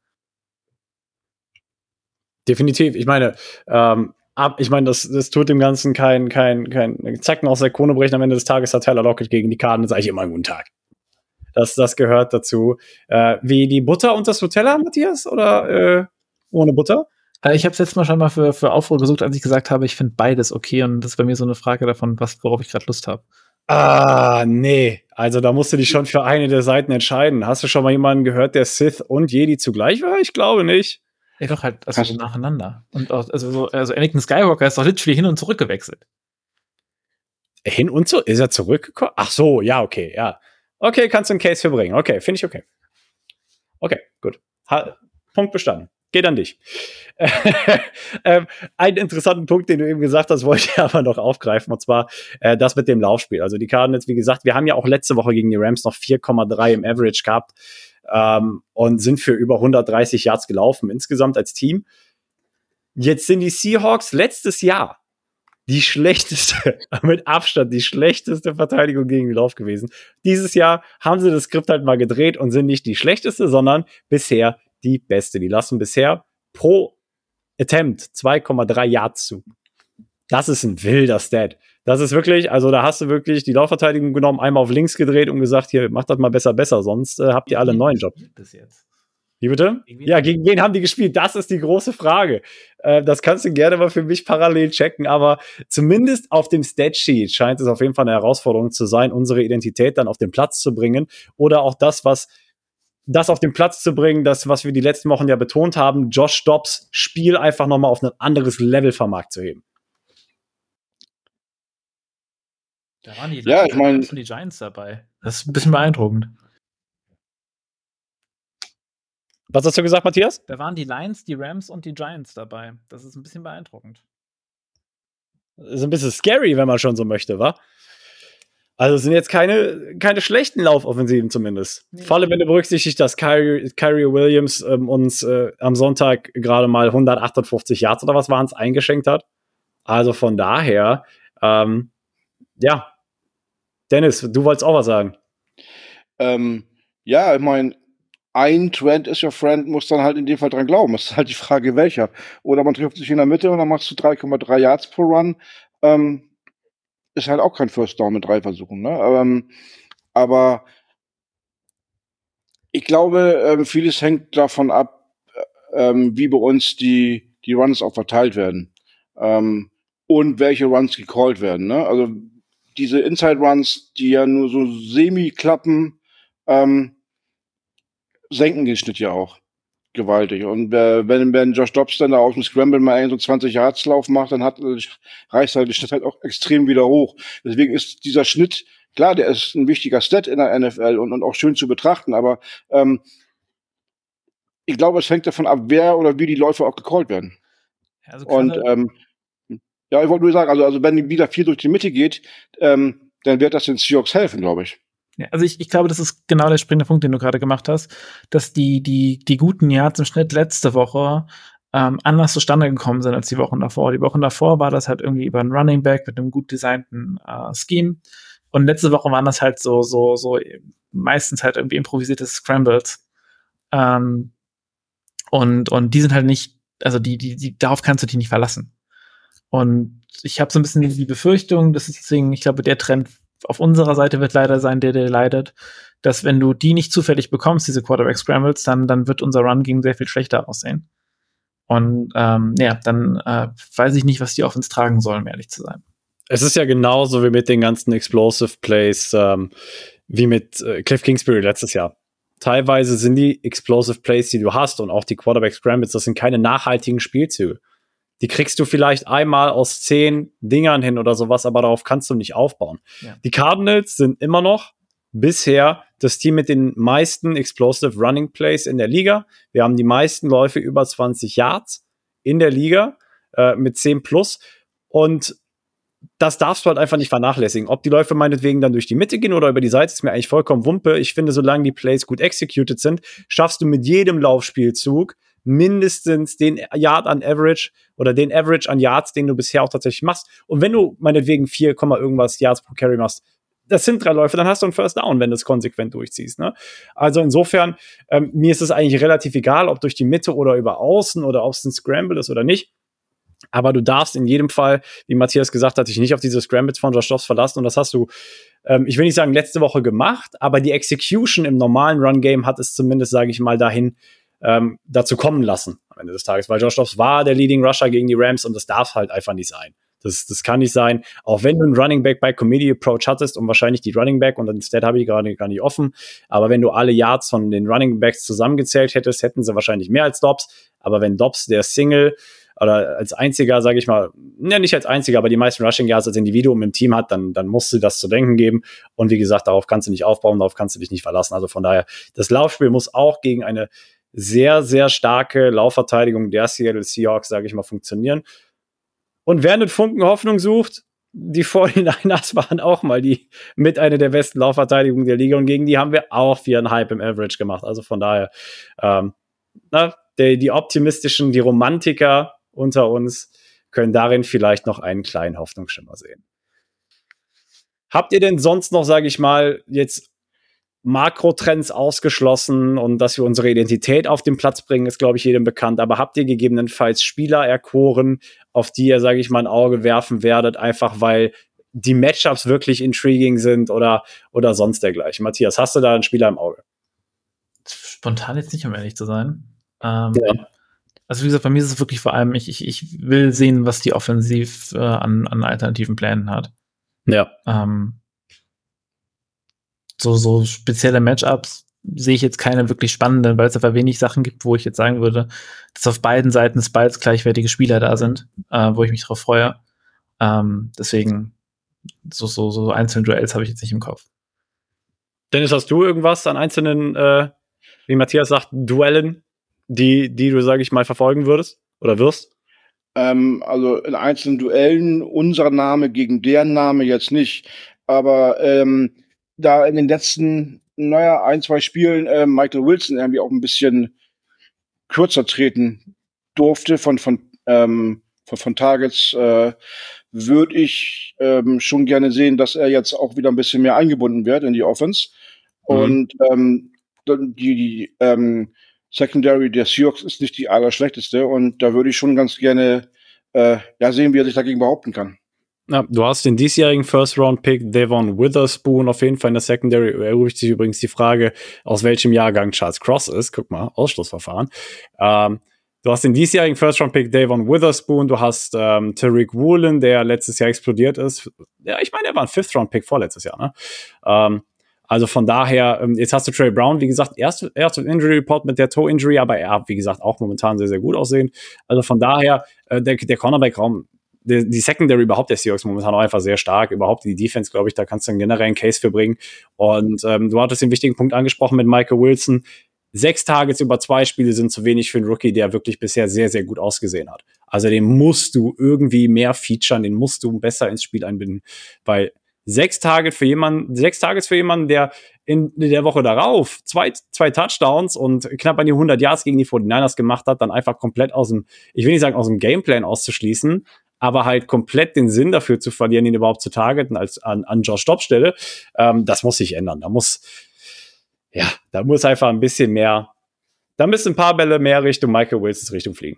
[SPEAKER 2] Definitiv. Ich meine, ähm, ab, ich meine, das, das tut dem Ganzen kein, kein, kein Zacken aus der Krone brechen. Am Ende des Tages hat Tyler Lockett gegen die Cardinals eigentlich immer einen guten Tag. Das, das gehört dazu. Äh, wie die Butter und das Nutella, Matthias? Oder äh, ohne Butter?
[SPEAKER 4] Äh, ich habe es letztes Mal schon mal für, für Aufruhr gesucht, als ich gesagt habe, ich finde beides okay. Und das ist bei mir so eine Frage davon, was, worauf ich gerade Lust habe.
[SPEAKER 2] Ah, nee. Also da musst du dich schon für eine der Seiten entscheiden. Hast du schon mal jemanden gehört, der Sith und Jedi zugleich war? Ich glaube nicht.
[SPEAKER 4] Ja, doch halt, also so nacheinander. Und auch, also, so, also Anakin Skywalker ist doch literally hin und zurück gewechselt.
[SPEAKER 2] Hin und zurück? Ist er zurückgekommen? Ach so, ja, okay, ja. Okay, kannst du einen Case für bringen. Okay, finde ich okay. Okay, gut. Ha- Punkt bestanden. Geht an dich. ähm, einen interessanten Punkt, den du eben gesagt hast, wollte ich aber noch aufgreifen, und zwar äh, das mit dem Laufspiel. Also die Cardinals, wie gesagt, wir haben ja auch letzte Woche gegen die Rams noch vier Komma drei im Average gehabt ähm, und sind für über hundertdreißig Yards gelaufen insgesamt als Team. Jetzt sind die Seahawks letztes Jahr die schlechteste, mit Abstand die schlechteste Verteidigung gegen den Lauf gewesen. Dieses Jahr haben sie das Skript halt mal gedreht und sind nicht die schlechteste, sondern bisher die beste. Die lassen bisher pro Attempt zwei Komma drei Yards zu. Das ist ein wilder Stat. Das ist wirklich, also da hast du wirklich die Laufverteidigung genommen, einmal auf links gedreht und gesagt, hier, macht das mal besser, besser, sonst äh, habt ihr alle einen neuen Job.
[SPEAKER 4] Bis jetzt.
[SPEAKER 2] Wie bitte? Ja, gegen wen haben die gespielt? Das ist die große Frage. Äh, das kannst du gerne mal für mich parallel checken, aber zumindest auf dem Statsheet scheint es auf jeden Fall eine Herausforderung zu sein, unsere Identität dann auf den Platz zu bringen oder auch das, was das auf den Platz zu bringen, das, was wir die letzten Wochen ja betont haben, Josh Dobbs Spiel einfach nochmal auf ein anderes Level vom Markt zu heben.
[SPEAKER 4] Da waren die,
[SPEAKER 3] Ja, ich mein-
[SPEAKER 4] die Giants dabei. Das ist ein bisschen beeindruckend.
[SPEAKER 2] Was hast du gesagt, Matthias?
[SPEAKER 4] Da waren die Lions, die Rams und die Giants dabei. Das ist ein bisschen beeindruckend.
[SPEAKER 2] Ist ein bisschen scary, wenn man schon so möchte, wa? Also es sind jetzt keine, keine schlechten Laufoffensiven zumindest.
[SPEAKER 4] Nee.
[SPEAKER 2] Vor allem, wenn du berücksichtigst, dass Kyrie, Kyrie Williams ähm, uns äh, am Sonntag gerade mal hundertachtundfünfzig Yards oder was waren es eingeschenkt hat. Also von daher, ähm, Ja. Dennis, du wolltest auch was sagen.
[SPEAKER 3] Ähm, ja, ich meine, ein Trend is your friend muss dann halt in dem Fall dran glauben. Das ist halt die Frage, welcher. Oder man trifft sich in der Mitte und dann machst du drei Komma drei Yards pro Run. Ähm, ist halt auch kein First Down mit drei Versuchen, ne? Ähm, aber ich glaube, ähm, vieles hängt davon ab, ähm, wie bei uns die, die Runs auch verteilt werden. Ähm, und welche Runs gecallt werden, ne? Also diese Inside-Runs, die ja nur so semi klappen, ähm, senken den Schnitt ja auch gewaltig. Und äh, wenn, wenn Josh Dobbs dann da aus dem Scramble mal einen so zwanzig Yards Lauf macht, dann hat, reißt halt der Schnitt halt auch extrem wieder hoch. Deswegen ist dieser Schnitt, klar, der ist ein wichtiger Stat in der N F L und, und auch schön zu betrachten, aber ähm, ich glaube, es hängt davon ab, wer oder wie die Läufe auch gecallt werden.
[SPEAKER 4] Also
[SPEAKER 3] und ähm, ja, ich wollte nur sagen, also, also wenn wieder viel durch die Mitte geht, ähm, dann wird das den Seahawks helfen, glaube ich.
[SPEAKER 4] Ja, also ich, ich glaube, das ist genau der springende Punkt, den du gerade gemacht hast, dass die, die, die guten Yards im Schnitt letzte Woche ähm, anders zustande gekommen sind als die Wochen davor. Die Wochen davor war das halt irgendwie über einen Running Back mit einem gut designten äh, Scheme. Und letzte Woche waren das halt so, so, so meistens halt irgendwie improvisierte Scrambles. Ähm, und, und die sind halt nicht, also die, die, die, darauf kannst du dich nicht verlassen. Und ich habe so ein bisschen die Befürchtung, dass deswegen, ich glaube, der Trend auf unserer Seite wird leider sein, der, der leidet, dass wenn du die nicht zufällig bekommst, diese Quarterback-Scrambles, dann, dann wird unser Run-Game sehr viel schlechter aussehen. Und ähm, ja, dann äh, weiß ich nicht, was die auf uns tragen sollen, um ehrlich zu sein.
[SPEAKER 2] Es ist ja genauso wie mit den ganzen Explosive Plays, ähm, wie mit äh, Cliff Kingsbury letztes Jahr. Teilweise sind die Explosive Plays, die du hast und auch die Quarterback-Scrambles, das sind keine nachhaltigen Spielzüge. Die kriegst du vielleicht einmal aus zehn Dingern hin oder sowas, aber darauf kannst du nicht aufbauen. Ja. Die Cardinals sind immer noch bisher das Team mit den meisten Explosive Running Plays in der Liga. Wir haben die meisten Läufe über zwanzig Yards in der Liga äh, mit zehn plus. Und das darfst du halt einfach nicht vernachlässigen. Ob die Läufe meinetwegen dann durch die Mitte gehen oder über die Seite, ist mir eigentlich vollkommen Wumpe. Ich finde, solange die Plays gut executed sind, schaffst du mit jedem Laufspielzug mindestens den Yard an Average oder den Average an Yards, den du bisher auch tatsächlich machst. Und wenn du meinetwegen vier, irgendwas Yards pro Carry machst, das sind drei Läufe, dann hast du einen First Down, wenn du es konsequent durchziehst. Ne? Also insofern, ähm, mir ist es eigentlich relativ egal, ob durch die Mitte oder über Außen oder ob es ein Scramble ist oder nicht. Aber du darfst in jedem Fall, wie Matthias gesagt hat, dich nicht auf diese Scrambles von Josh Dobbs verlassen. Und das hast du, ähm, ich will nicht sagen, letzte Woche gemacht, aber die Execution im normalen Run-Game hat es zumindest, sage ich mal, dahin ähm, dazu kommen lassen am Ende des Tages. Weil Josh Dobbs war der Leading Rusher gegen die Rams und das darf halt einfach nicht sein. Das, das kann nicht sein. Auch wenn du einen Running Back by Committee Approach hattest und wahrscheinlich die Running Back, und den Stat habe ich gerade gar nicht offen, aber wenn du alle Yards von den Running Backs zusammengezählt hättest, hätten sie wahrscheinlich mehr als Dobbs. Aber wenn Dobbs der Single oder als einziger, sage ich mal, ja, nicht als einziger, aber die meisten Rushing Yards als Individuum im Team hat, dann, dann musst du das zu denken geben. Und wie gesagt, darauf kannst du nicht aufbauen, darauf kannst du dich nicht verlassen. Also von daher, das Laufspiel muss auch gegen eine sehr, sehr starke Laufverteidigung der Seattle Seahawks, sage ich mal, funktionieren. Und wer einen Funken Hoffnung sucht, die forty-niners waren auch mal die mit einer der besten Laufverteidigungen der Liga und gegen die haben wir auch viereinhalb im Average gemacht. Also von daher, ähm, na, die, die optimistischen, die Romantiker unter uns können darin vielleicht noch einen kleinen Hoffnungsschimmer sehen. Habt ihr denn sonst noch, sage ich mal, jetzt Makrotrends ausgeschlossen und dass wir unsere Identität auf den Platz bringen, ist, glaube ich, jedem bekannt. Aber habt ihr gegebenenfalls Spieler erkoren, auf die ihr, sage ich mal, ein Auge werfen werdet, einfach weil die Matchups wirklich intriguing sind oder, oder sonst dergleichen? Matthias, hast du da einen Spieler im Auge?
[SPEAKER 4] Spontan jetzt nicht, um ehrlich zu sein. Ähm,
[SPEAKER 2] ja.
[SPEAKER 4] Also wie gesagt, bei mir ist es wirklich vor allem, ich, ich, ich will sehen, was die Offensiv äh, an, an alternativen Plänen hat.
[SPEAKER 2] Ja.
[SPEAKER 4] Ähm, so, so spezielle Matchups sehe ich jetzt keine wirklich spannenden, weil es einfach wenig Sachen gibt, wo ich jetzt sagen würde, dass auf beiden Seiten des Balls gleichwertige Spieler da sind, äh, wo ich mich drauf freue. Ähm, deswegen, so, so, so einzelne Duells habe ich jetzt nicht im Kopf.
[SPEAKER 2] Dennis, hast du irgendwas an einzelnen, äh, wie Matthias sagt, Duellen, die, die du, sage ich mal, verfolgen würdest oder wirst?
[SPEAKER 3] Ähm, also in einzelnen Duellen unser Name gegen deren Name jetzt nicht. Aber ähm, da in den letzten, naja, ein, zwei Spielen äh, Michael Wilson irgendwie auch ein bisschen kürzer treten durfte von, von, ähm, von, von Targets, äh, würde ich ähm, schon gerne sehen, dass er jetzt auch wieder ein bisschen mehr eingebunden wird in die Offense.
[SPEAKER 2] Mhm.
[SPEAKER 3] Und ähm, dann die, die ähm, Secondary der Seahawks ist nicht die allerschlechteste. Und da würde ich schon ganz gerne äh, ja, sehen, wie er sich dagegen behaupten kann.
[SPEAKER 2] Ja, du hast den diesjährigen First-Round-Pick Devon Witherspoon auf jeden Fall in der Secondary. Erübrigt sich übrigens die Frage, aus welchem Jahrgang Charles Cross ist. Guck mal, Ausschlussverfahren. Ähm, du hast den diesjährigen First-Round-Pick Devon Witherspoon. Du hast ähm, Tariq Woolen, der letztes Jahr explodiert ist. Ja, ich meine, er war ein Fifth-Round-Pick vorletztes Jahr, ne? Ähm, also von daher, jetzt hast du Trey Brown, wie gesagt, erst, erst im Injury Report mit der Toe-Injury, aber er hat, wie gesagt, auch momentan sehr, sehr gut aussehen. Also von daher, äh, der, der Cornerback-Raum, die, die Secondary überhaupt der Seahawks momentan auch einfach sehr stark. Überhaupt die Defense, glaube ich, da kannst du einen generellen Case für bringen. Und ähm, du hattest den wichtigen Punkt angesprochen mit Michael Wilson. Sechs Targets über zwei Spiele sind zu wenig für einen Rookie, der wirklich bisher sehr, sehr gut ausgesehen hat. Also den musst du irgendwie mehr featuren, den musst du besser ins Spiel einbinden, weil Sechs Targets für jemanden, sechs Targets für jemanden, der in der Woche darauf zwei, zwei Touchdowns und knapp an die hundert Yards gegen die forty-niners gemacht hat, dann einfach komplett aus dem, ich will nicht sagen aus dem Gameplan auszuschließen, aber halt komplett den Sinn dafür zu verlieren, ihn überhaupt zu targeten als an, an Josh Dobbs Stelle, ähm, das muss sich ändern. Da muss, ja, da muss einfach ein bisschen mehr, da müssen ein paar Bälle mehr Richtung Michael Wilsons Richtung fliegen.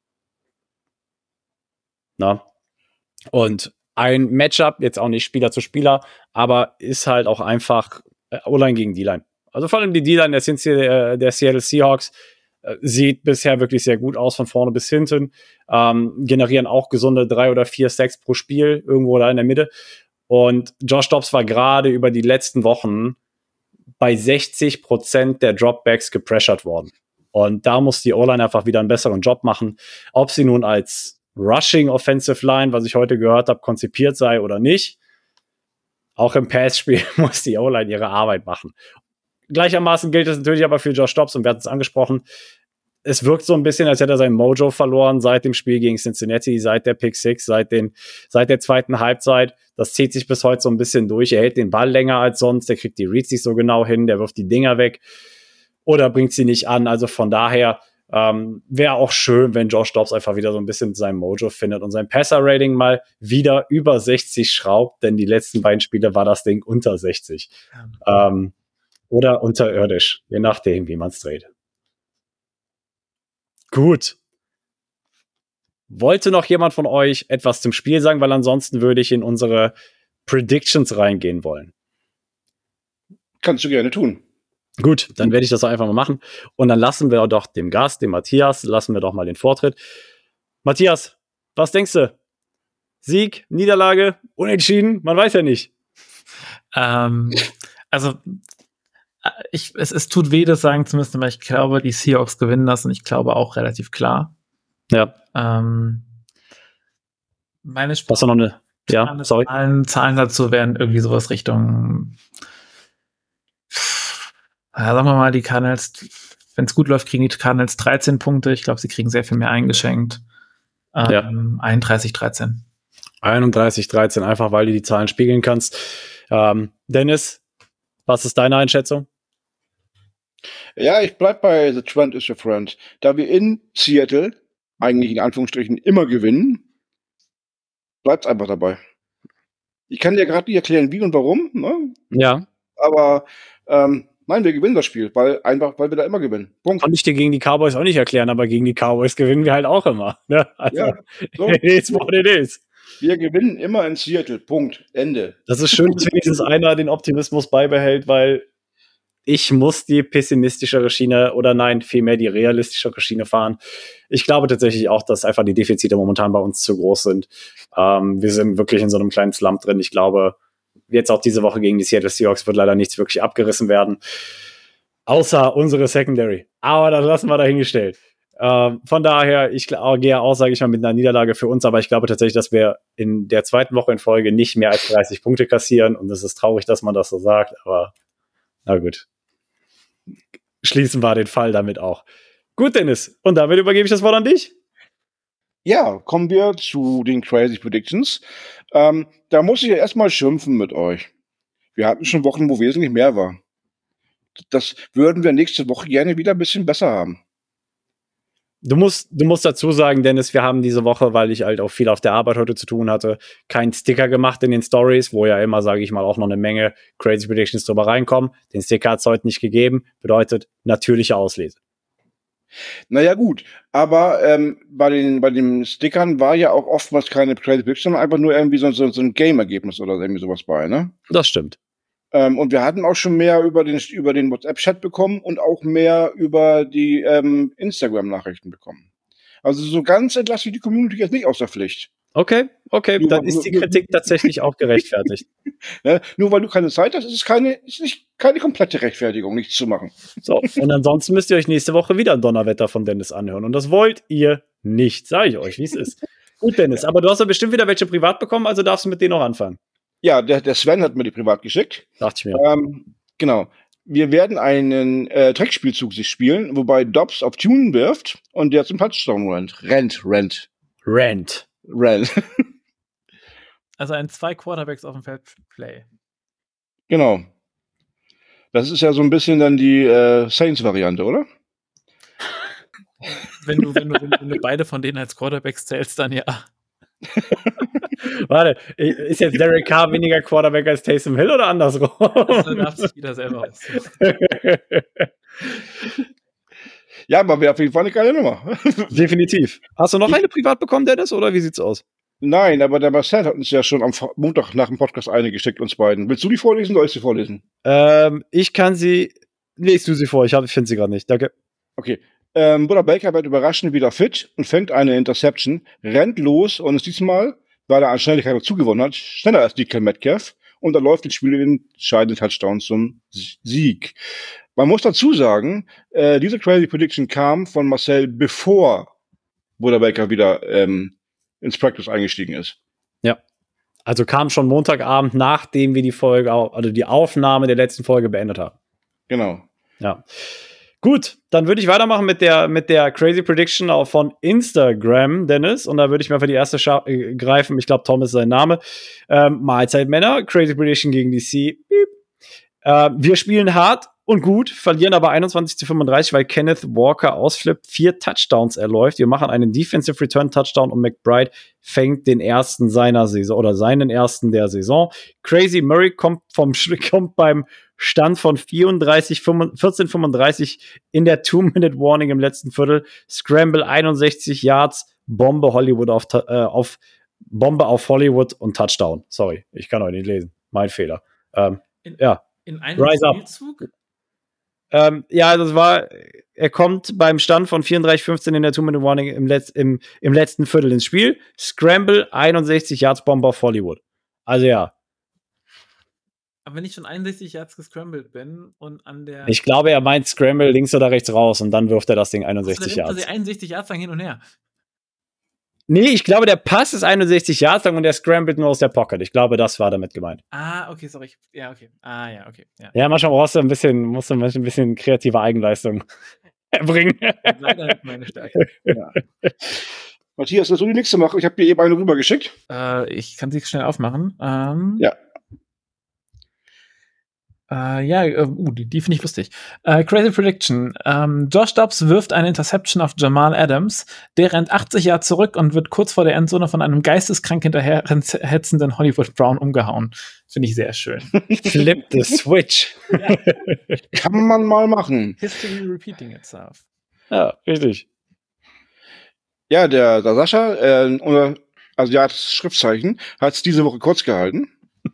[SPEAKER 2] Na? Und ein Matchup, jetzt auch nicht Spieler zu Spieler, aber ist halt auch einfach äh, O-Line gegen D-Line. Also vor allem die D-Line der, der, der Seattle Seahawks äh, sieht bisher wirklich sehr gut aus, von vorne bis hinten. Ähm, generieren auch gesunde drei oder vier Sacks pro Spiel, irgendwo da in der Mitte. Und Josh Dobbs war gerade über die letzten Wochen bei sechzig Prozent der Dropbacks gepressured worden. Und da muss die O-Line einfach wieder einen besseren Job machen. Ob sie nun als Rushing Offensive Line, was ich heute gehört habe, konzipiert sei oder nicht. Auch im Passspiel muss die O-Line ihre Arbeit machen. Gleichermaßen gilt es natürlich aber für Josh Dobbs, und wir hatten es angesprochen, es wirkt so ein bisschen, als hätte er sein Mojo verloren seit dem Spiel gegen Cincinnati, seit der Pick Six, seit, den, seit der zweiten Halbzeit. Das zieht sich bis heute so ein bisschen durch. Er hält den Ball länger als sonst, der kriegt die Reads nicht so genau hin, der wirft die Dinger weg oder bringt sie nicht an. Also von daher Ähm, wäre auch schön, wenn Josh Dobbs einfach wieder so ein bisschen sein Mojo findet und sein Passer-Rating mal wieder über sechzig schraubt, denn die letzten beiden Spiele war das Ding unter sechzig. Ja. Ähm, oder unterirdisch, je nachdem, wie man es dreht. Gut. Wollte noch jemand von euch etwas zum Spiel sagen, weil ansonsten würde ich in unsere Predictions reingehen wollen.
[SPEAKER 3] Kannst du gerne tun.
[SPEAKER 2] Gut, dann werde ich das einfach mal machen. Und dann lassen wir doch dem Gast, dem Matthias, lassen wir doch mal den Vortritt. Matthias, was denkst du? Sieg, Niederlage, Unentschieden? Man weiß ja nicht.
[SPEAKER 4] Ähm, also, ich, es, es tut weh, das sagen zu müssen, aber ich glaube, die Seahawks gewinnen das und ich glaube auch relativ klar.
[SPEAKER 2] Ja.
[SPEAKER 4] Ähm, meine
[SPEAKER 2] Sp- Hast du noch eine? Ja, sorry.
[SPEAKER 4] Zahlen, Zahlen dazu wären irgendwie sowas Richtung Ja, sagen wir mal, die Cardinals, wenn es gut läuft, kriegen die Cardinals dreizehn Punkte. Ich glaube, sie kriegen sehr viel mehr eingeschenkt. Ähm, ja. einunddreißig dreizehn.
[SPEAKER 2] einunddreißig dreizehn, einfach weil du die Zahlen spiegeln kannst. Ähm, Dennis, was ist deine Einschätzung?
[SPEAKER 3] Ja, ich bleib bei The Trend is your friend. Da wir in Seattle eigentlich in Anführungsstrichen immer gewinnen, bleibt's einfach dabei. Ich kann dir gerade nicht erklären, wie und warum, ne?
[SPEAKER 2] Ja.
[SPEAKER 3] Aber ähm, nein, wir gewinnen das Spiel, weil einfach, weil wir da immer gewinnen. Punkt.
[SPEAKER 2] Konnte ich dir gegen die Cowboys auch nicht erklären, aber gegen die Cowboys gewinnen wir halt auch immer. Ne? Also,
[SPEAKER 3] ja, so.
[SPEAKER 2] It is what it is.
[SPEAKER 3] Wir gewinnen immer in Seattle. Punkt. Ende.
[SPEAKER 2] Das ist schön, dass wenigstens einer den Optimismus beibehält, weil ich muss die pessimistischere Schiene oder nein, vielmehr die realistischere Schiene fahren. Ich glaube tatsächlich auch, dass einfach die Defizite momentan bei uns zu groß sind. Ähm, wir sind wirklich in so einem kleinen Slump drin. Ich glaube, jetzt auch diese Woche gegen die Seattle Seahawks wird leider nichts wirklich abgerissen werden. Außer unsere Secondary. Aber das lassen wir dahingestellt. Ähm, von daher, ich gehe auch, sage ich mal, mit einer Niederlage für uns, aber ich glaube tatsächlich, dass wir in der zweiten Woche in Folge nicht mehr als dreißig Punkte kassieren und es ist traurig, dass man das so sagt, aber na gut. Schließen wir den Fall damit auch. Gut, Dennis, und damit übergebe ich das Wort an dich.
[SPEAKER 3] Ja, kommen wir zu den Crazy Predictions. Ähm, da muss ich ja erstmal schimpfen mit euch. Wir hatten schon Wochen, wo wesentlich mehr war. Das würden wir nächste Woche gerne wieder ein bisschen besser haben.
[SPEAKER 2] Du musst, du musst dazu sagen, Dennis, wir haben diese Woche, weil ich halt auch viel auf der Arbeit heute zu tun hatte, keinen Sticker gemacht in den Stories, wo ja immer, sage ich mal, auch noch eine Menge Crazy Predictions drüber reinkommen. Den Sticker hat es heute nicht gegeben, bedeutet natürliche Auslese.
[SPEAKER 3] Naja, gut, aber ähm, bei den bei den Stickern war ja auch oftmals keine Crazy Prediction, sondern einfach nur irgendwie so, so, so ein Game-Ergebnis oder irgendwie sowas bei, ne?
[SPEAKER 2] Das stimmt.
[SPEAKER 3] Ähm, und wir hatten auch schon mehr über den über den WhatsApp-Chat bekommen und auch mehr über die ähm, Instagram-Nachrichten bekommen. Also so ganz entlasse ich die Community jetzt nicht aus der Pflicht.
[SPEAKER 2] Okay, okay,
[SPEAKER 3] Nur,
[SPEAKER 2] dann ist die Kritik tatsächlich auch gerechtfertigt.
[SPEAKER 3] Ne? Nur weil du keine Zeit hast, ist es keine, ist nicht keine komplette Rechtfertigung, nichts zu machen.
[SPEAKER 2] So, und ansonsten müsst ihr euch nächste Woche wieder ein Donnerwetter von Dennis anhören. Und das wollt ihr nicht, sage ich euch, wie es ist. Gut, Dennis, aber du hast ja bestimmt wieder welche privat bekommen, also darfst du mit denen auch anfangen.
[SPEAKER 3] Ja, der, der Sven hat mir die privat geschickt.
[SPEAKER 2] Dachte ich mir.
[SPEAKER 3] Ähm, genau. Wir werden einen äh, Trickspielzug sich spielen, wobei Dobbs auf Tune wirft und der zum Touchdown rennt. Rennt, rennt.
[SPEAKER 2] Rant.
[SPEAKER 3] Rennt.
[SPEAKER 4] Also ein zwei Quarterbacks auf dem Feld Play.
[SPEAKER 3] Genau. Das ist ja so ein bisschen dann die äh, Saints-Variante, oder?
[SPEAKER 4] Wenn du, wenn, du, wenn du beide von denen als Quarterbacks zählst, dann ja.
[SPEAKER 2] Warte, ist jetzt Derek Carr weniger Quarterback als Taysom Hill oder andersrum?
[SPEAKER 4] Das darf sich jeder selber aussuchen.
[SPEAKER 3] Ja, aber wäre auf jeden Fall eine geile Nummer.
[SPEAKER 2] Definitiv. Hast du noch eine privat bekommen, Dennis, oder wie sieht's aus?
[SPEAKER 3] Nein, aber der Marcel hat uns ja schon am Fa- Montag nach dem Podcast eine geschickt, uns beiden. Willst du die vorlesen oder soll ich sie vorlesen?
[SPEAKER 2] Ähm, ich kann sie. Lies du sie vor, ich, ich finde sie gerade nicht. Danke.
[SPEAKER 3] Okay. Ähm, Buddha Baker wird überraschend wieder fit und fängt eine Interception, rennt los und ist diesmal, weil er an Schnelligkeit dazu gewonnen hat, schneller als D K Metcalf und dann läuft das Spiel in den entscheidenden Touchdown zum Sieg. Man muss dazu sagen, äh, diese Crazy Prediction kam von Marcel, bevor Buddha Baker wieder ähm, ins Practice eingestiegen ist.
[SPEAKER 2] Ja. Also kam schon Montagabend, nachdem wir die Folge, also die Aufnahme der letzten Folge beendet haben.
[SPEAKER 3] Genau.
[SPEAKER 2] Ja. Gut, dann würde ich weitermachen mit der, mit der Crazy Prediction auch von Instagram, Dennis. Und da würde ich mir für die erste Scha- äh, greifen. Ich glaube, Tom ist sein Name. Ähm, Mahlzeit Männer, Crazy Prediction gegen D C. Äh, wir spielen hart und gut, verlieren aber einundzwanzig zu fünfunddreißig, weil Kenneth Walker ausflippt, vier Touchdowns erläuft. Wir machen einen Defensive Return Touchdown und McBride fängt den ersten seiner Saison oder seinen ersten der Saison. Crazy Murray kommt vom kommt beim Stand von vierunddreißig, vierzehn fünfunddreißig in der Two-Minute-Warning im letzten Viertel. Scramble einundsechzig Yards, Bombe Hollywood auf, äh, auf Bombe auf Hollywood und Touchdown. Sorry, ich kann heute nicht lesen. Mein Fehler. Ähm,
[SPEAKER 4] in,
[SPEAKER 2] ja.
[SPEAKER 4] In einem
[SPEAKER 2] Rise
[SPEAKER 4] Spielzug?
[SPEAKER 2] Ähm, ja, das war, er kommt beim Stand von vierunddreißig fünfzehn in der Two-Minute-Warning im, Letz-, im, im letzten Viertel ins Spiel. Scramble, einundsechzig Yards, Bombe auf Hollywood. Also ja.
[SPEAKER 4] Aber wenn ich schon einundsechzig Yards gescrambled bin und an der...
[SPEAKER 2] Ich glaube, er meint Scramble links oder rechts raus und dann wirft er das Ding einundsechzig
[SPEAKER 4] Yards.
[SPEAKER 2] Yards.
[SPEAKER 4] einundsechzig Yards lang hin und her.
[SPEAKER 2] Nee, ich glaube, der Pass ist einundsechzig Yards lang und der scrambled nur aus der Pocket. Ich glaube, das war damit gemeint.
[SPEAKER 4] Ah, okay, sorry. Ja, okay. Ah, ja, okay. Ja,
[SPEAKER 2] ja manchmal brauchst du ein bisschen, musst du ein bisschen kreative Eigenleistung erbringen.
[SPEAKER 4] Leider nicht meine Stärke.
[SPEAKER 3] Ja. Matthias, willst du die nächste machen? Ich habe dir eben eine rübergeschickt.
[SPEAKER 4] Äh, ich kann sie schnell aufmachen. Ähm,
[SPEAKER 3] ja.
[SPEAKER 4] Uh, ja, uh, die, die finde ich lustig. Uh, Crazy Prediction. Um, Josh Dobbs wirft eine Interception auf Jamal Adams. Der rennt achtzig Jahre zurück und wird kurz vor der Endzone von einem geisteskrank hinterherhetzenden Hollywood Brown umgehauen. Finde ich sehr schön.
[SPEAKER 2] Flip the switch.
[SPEAKER 4] Ja.
[SPEAKER 3] Kann man mal machen.
[SPEAKER 4] History repeating itself.
[SPEAKER 2] Ja, richtig.
[SPEAKER 3] Ja, der, der Sascha, äh, unser asiatisches Schriftzeichen, hat es diese Woche kurz gehalten.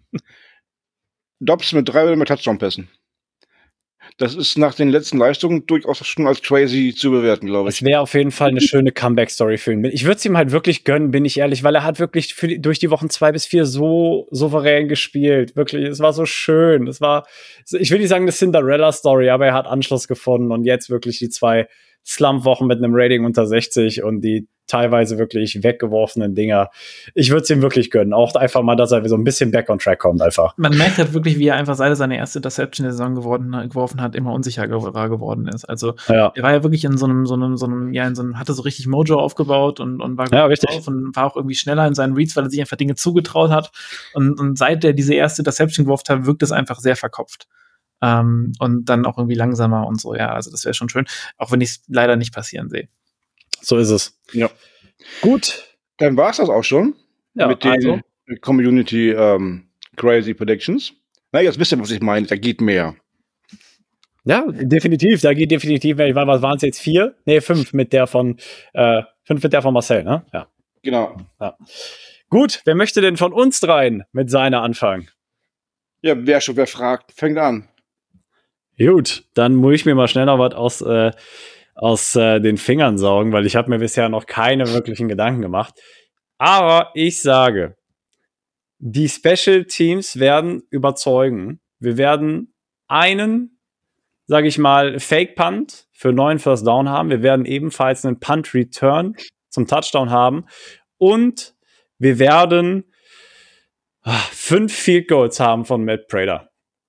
[SPEAKER 3] Dobbs mit drei oder mehr Touchdown-Pässen. Das ist nach den letzten Leistungen durchaus schon als crazy zu bewerten, glaube ich.
[SPEAKER 2] Das wäre auf jeden Fall eine schöne Comeback-Story für ihn. Ich würde es ihm halt wirklich gönnen, bin ich ehrlich, weil er hat wirklich für die, durch die Wochen zwei bis vier so souverän gespielt. Wirklich, es war so schön. Es war, ich will nicht sagen eine Cinderella-Story, aber er hat Anschluss gefunden und jetzt wirklich die zwei Slump-Wochen mit einem Rating unter sechzig und die teilweise wirklich weggeworfenen Dinger. Ich würde es ihm wirklich gönnen. Auch einfach mal, dass er so ein bisschen back on track kommt einfach.
[SPEAKER 4] Man merkt halt wirklich, wie er einfach seit er seine erste Interception der Saison geworden, geworfen hat, immer unsicherer geworden ist. Also
[SPEAKER 2] ja.
[SPEAKER 4] Er war ja wirklich in so einem, so einem, so einem, ja, in so einem, hatte so richtig Mojo aufgebaut und, und war gut
[SPEAKER 2] ja, richtig.
[SPEAKER 4] drauf und war auch irgendwie schneller in seinen Reads, weil er sich einfach Dinge zugetraut hat. Und, und seit er diese erste Interception geworfen hat, wirkt es einfach sehr verkopft. Um, und dann auch irgendwie langsamer und so. Ja, also das wäre schon schön. Auch wenn ich es leider nicht passieren sehe.
[SPEAKER 2] So ist es.
[SPEAKER 3] Ja.
[SPEAKER 2] Gut.
[SPEAKER 3] Dann war es das auch schon
[SPEAKER 2] Ja,
[SPEAKER 3] mit den
[SPEAKER 2] also.
[SPEAKER 3] Community ähm, Crazy Predictions. Na, jetzt wisst ihr, was ich meine. Da geht mehr.
[SPEAKER 2] Ja, definitiv. Da geht definitiv mehr. Ich weiß, was waren es jetzt? Vier? Nee, fünf mit der von, äh, fünf mit der von Marcel, ne? Ja.
[SPEAKER 3] Genau.
[SPEAKER 2] Ja. Gut, wer möchte denn von uns dreien mit seiner anfangen?
[SPEAKER 3] Ja, wer schon, wer fragt, fängt an.
[SPEAKER 2] Gut, dann muss ich mir mal schnell noch was aus, äh, aus äh, den Fingern saugen, weil ich habe mir bisher noch keine wirklichen Gedanken gemacht. Aber ich sage, die Special Teams werden überzeugen. Wir werden einen, sage ich mal, Fake Punt für neun First Down haben. Wir werden ebenfalls einen Punt Return zum Touchdown haben. Und wir werden ach, fünf Field Goals haben von Matt Prater.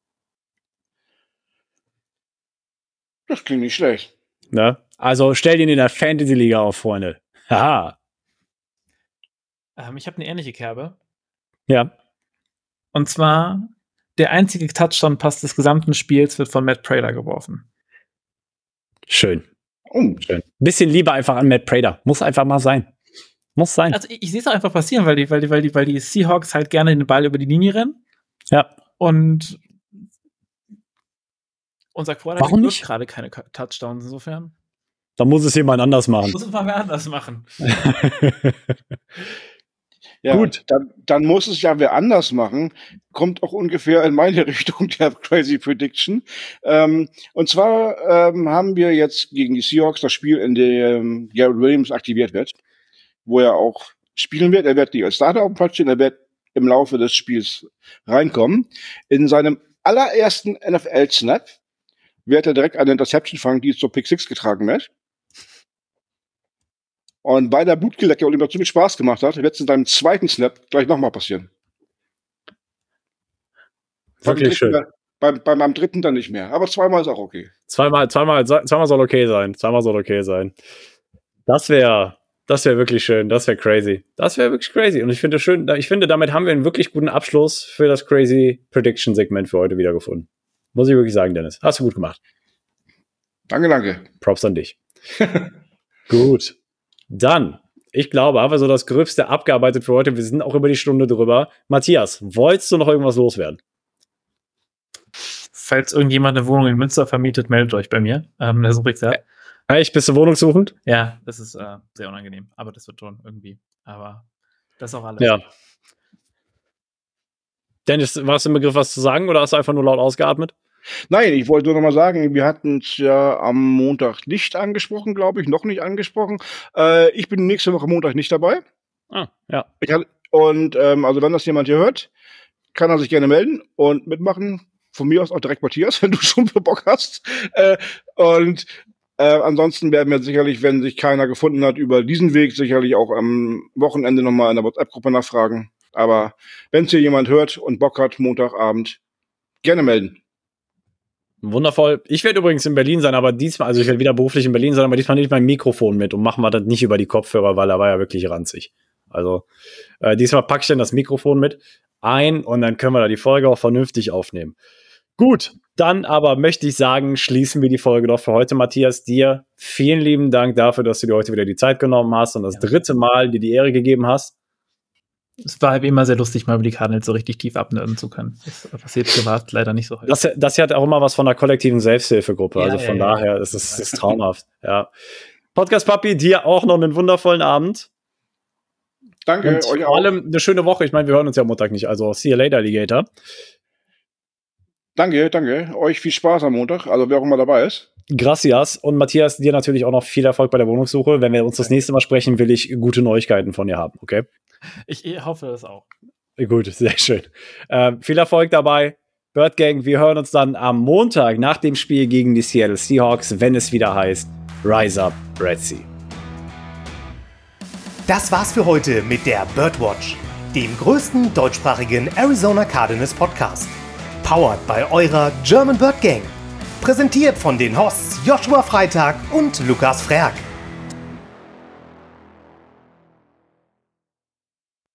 [SPEAKER 3] Das klingt nicht schlecht.
[SPEAKER 2] Ne? Also stellt ihn in der Fantasy-Liga auf, Freunde. Haha.
[SPEAKER 4] Ähm, ich habe eine ähnliche Kerbe.
[SPEAKER 2] Ja.
[SPEAKER 4] Und zwar, der einzige Touchdown-Pass des gesamten Spiels wird von Matt Prater geworfen.
[SPEAKER 2] Schön.
[SPEAKER 3] Oh.
[SPEAKER 2] Schön. Bisschen Liebe einfach an Matt Prater. Muss einfach mal sein. Muss sein.
[SPEAKER 4] Also ich, ich sehe es auch einfach passieren, weil die, weil, die, weil, die, weil die Seahawks halt gerne den Ball über die Linie rennen.
[SPEAKER 2] Ja.
[SPEAKER 4] Und unser Quarterback
[SPEAKER 2] Warum
[SPEAKER 4] wirft
[SPEAKER 2] nicht?
[SPEAKER 4] gerade keine Touchdowns, insofern.
[SPEAKER 2] Da muss es jemand anders machen.
[SPEAKER 4] Muss es mal wer anders machen.
[SPEAKER 3] Ja,
[SPEAKER 2] Gut.
[SPEAKER 3] Dann, dann muss es ja wer anders machen. Kommt auch ungefähr in meine Richtung der Crazy Prediction. Ähm, und zwar ähm, haben wir jetzt gegen die Seahawks das Spiel, in dem Garrett Williams aktiviert wird, wo er auch spielen wird. Er wird nicht als Starter auf dem Platz stehen, er wird im Laufe des Spiels reinkommen. In seinem allerersten N F L-Snap wird er direkt eine Interception fangen, die zur Pick Six getragen wird. Und bei der Blutgelecke und ihm dazu viel Spaß gemacht hat, wird es in seinem zweiten Snap gleich nochmal passieren.
[SPEAKER 2] Wirklich schön.
[SPEAKER 3] Beim, beim, beim, beim dritten dann nicht mehr. Aber zweimal ist auch okay.
[SPEAKER 2] Zweimal, zweimal, zweimal soll okay sein. Zweimal soll okay sein. Das wäre, das wäre wirklich schön. Das wäre crazy. Das wäre wirklich crazy. Und ich finde schön, ich finde, damit haben wir einen wirklich guten Abschluss für das Crazy Prediction Segment für heute wiedergefunden. Muss ich wirklich sagen, Dennis. Hast du gut gemacht.
[SPEAKER 3] Danke, danke.
[SPEAKER 2] Props an dich. Gut. Dann, ich glaube, haben wir so das Gröbste abgearbeitet für heute. Wir sind auch über die Stunde drüber. Matthias, wolltest du noch irgendwas loswerden?
[SPEAKER 4] Falls irgendjemand eine Wohnung in Münster vermietet, meldet euch bei mir. Ähm, der sucht ja.
[SPEAKER 2] Hey, bist du wohnungssuchend?
[SPEAKER 4] Ja, das ist äh, sehr unangenehm. Aber das wird schon irgendwie. Aber das ist auch alles.
[SPEAKER 2] Ja. Dennis, warst du im Begriff, was zu sagen, oder hast du einfach nur laut ausgeatmet?
[SPEAKER 3] Nein, ich wollte nur noch mal sagen, wir hatten es ja am Montag nicht angesprochen, glaube ich, noch nicht angesprochen. Äh, ich bin nächste Woche Montag nicht dabei.
[SPEAKER 2] Ah, ja.
[SPEAKER 3] Ich hatte, und ähm, also wenn das jemand hier hört, kann er sich gerne melden und mitmachen. Von mir aus auch direkt Matthias, wenn du schon Bock hast. Äh, und äh, ansonsten werden wir sicherlich, wenn sich keiner gefunden hat, über diesen Weg sicherlich auch am Wochenende noch mal in der WhatsApp-Gruppe nachfragen. Aber wenn es hier jemand hört und Bock hat, Montagabend, gerne melden.
[SPEAKER 2] Wundervoll. Ich werde übrigens in Berlin sein, aber diesmal, also ich werde wieder beruflich in Berlin sein, aber diesmal nicht mein Mikrofon mit und machen wir das nicht über die Kopfhörer, weil er war ja wirklich ranzig. Also äh, diesmal packe ich dann das Mikrofon mit ein und dann können wir da die Folge auch vernünftig aufnehmen. Gut, dann aber möchte ich sagen, schließen wir die Folge doch für heute. Matthias, dir vielen lieben Dank dafür, dass du dir heute wieder die Zeit genommen hast und das
[SPEAKER 4] Ja.
[SPEAKER 2] dritte Mal dir die Ehre gegeben hast.
[SPEAKER 4] Es war wie immer sehr lustig, mal über die Cardinals so richtig tief abnörden zu können. Das passiert privat leider nicht so häufig.
[SPEAKER 2] Das, das hier hat auch immer was von der kollektiven Selbsthilfegruppe.
[SPEAKER 4] Ja,
[SPEAKER 2] also
[SPEAKER 4] ja,
[SPEAKER 2] von
[SPEAKER 4] ja,
[SPEAKER 2] daher
[SPEAKER 4] ja.
[SPEAKER 2] ist es ist traumhaft. Ja. Podcast Papi, dir auch noch einen wundervollen Abend.
[SPEAKER 3] Danke,
[SPEAKER 2] Und
[SPEAKER 3] euch
[SPEAKER 2] vor
[SPEAKER 3] auch.
[SPEAKER 2] allem eine schöne Woche. Ich meine, wir hören uns ja am Montag nicht. Also see you later, Alligator.
[SPEAKER 3] Danke, danke. Euch viel Spaß am Montag, also wer auch immer dabei ist.
[SPEAKER 2] Gracias. Und Matthias, dir natürlich auch noch viel Erfolg bei der Wohnungssuche. Wenn wir uns das nächste Mal sprechen, will ich gute Neuigkeiten von dir haben. Okay?
[SPEAKER 4] Ich hoffe das auch.
[SPEAKER 2] Gut, sehr schön. Ähm, viel Erfolg dabei. Bird Gang, wir hören uns dann am Montag nach dem Spiel gegen die Seattle Seahawks, wenn es wieder heißt Rise Up, Red Sea.
[SPEAKER 1] Das war's für heute mit der Birdwatch, dem größten deutschsprachigen Arizona Cardinals Podcast. Powered bei eurer German Bird Gang. Präsentiert von den Hosts Joshua Freitag und Lukas Frerk.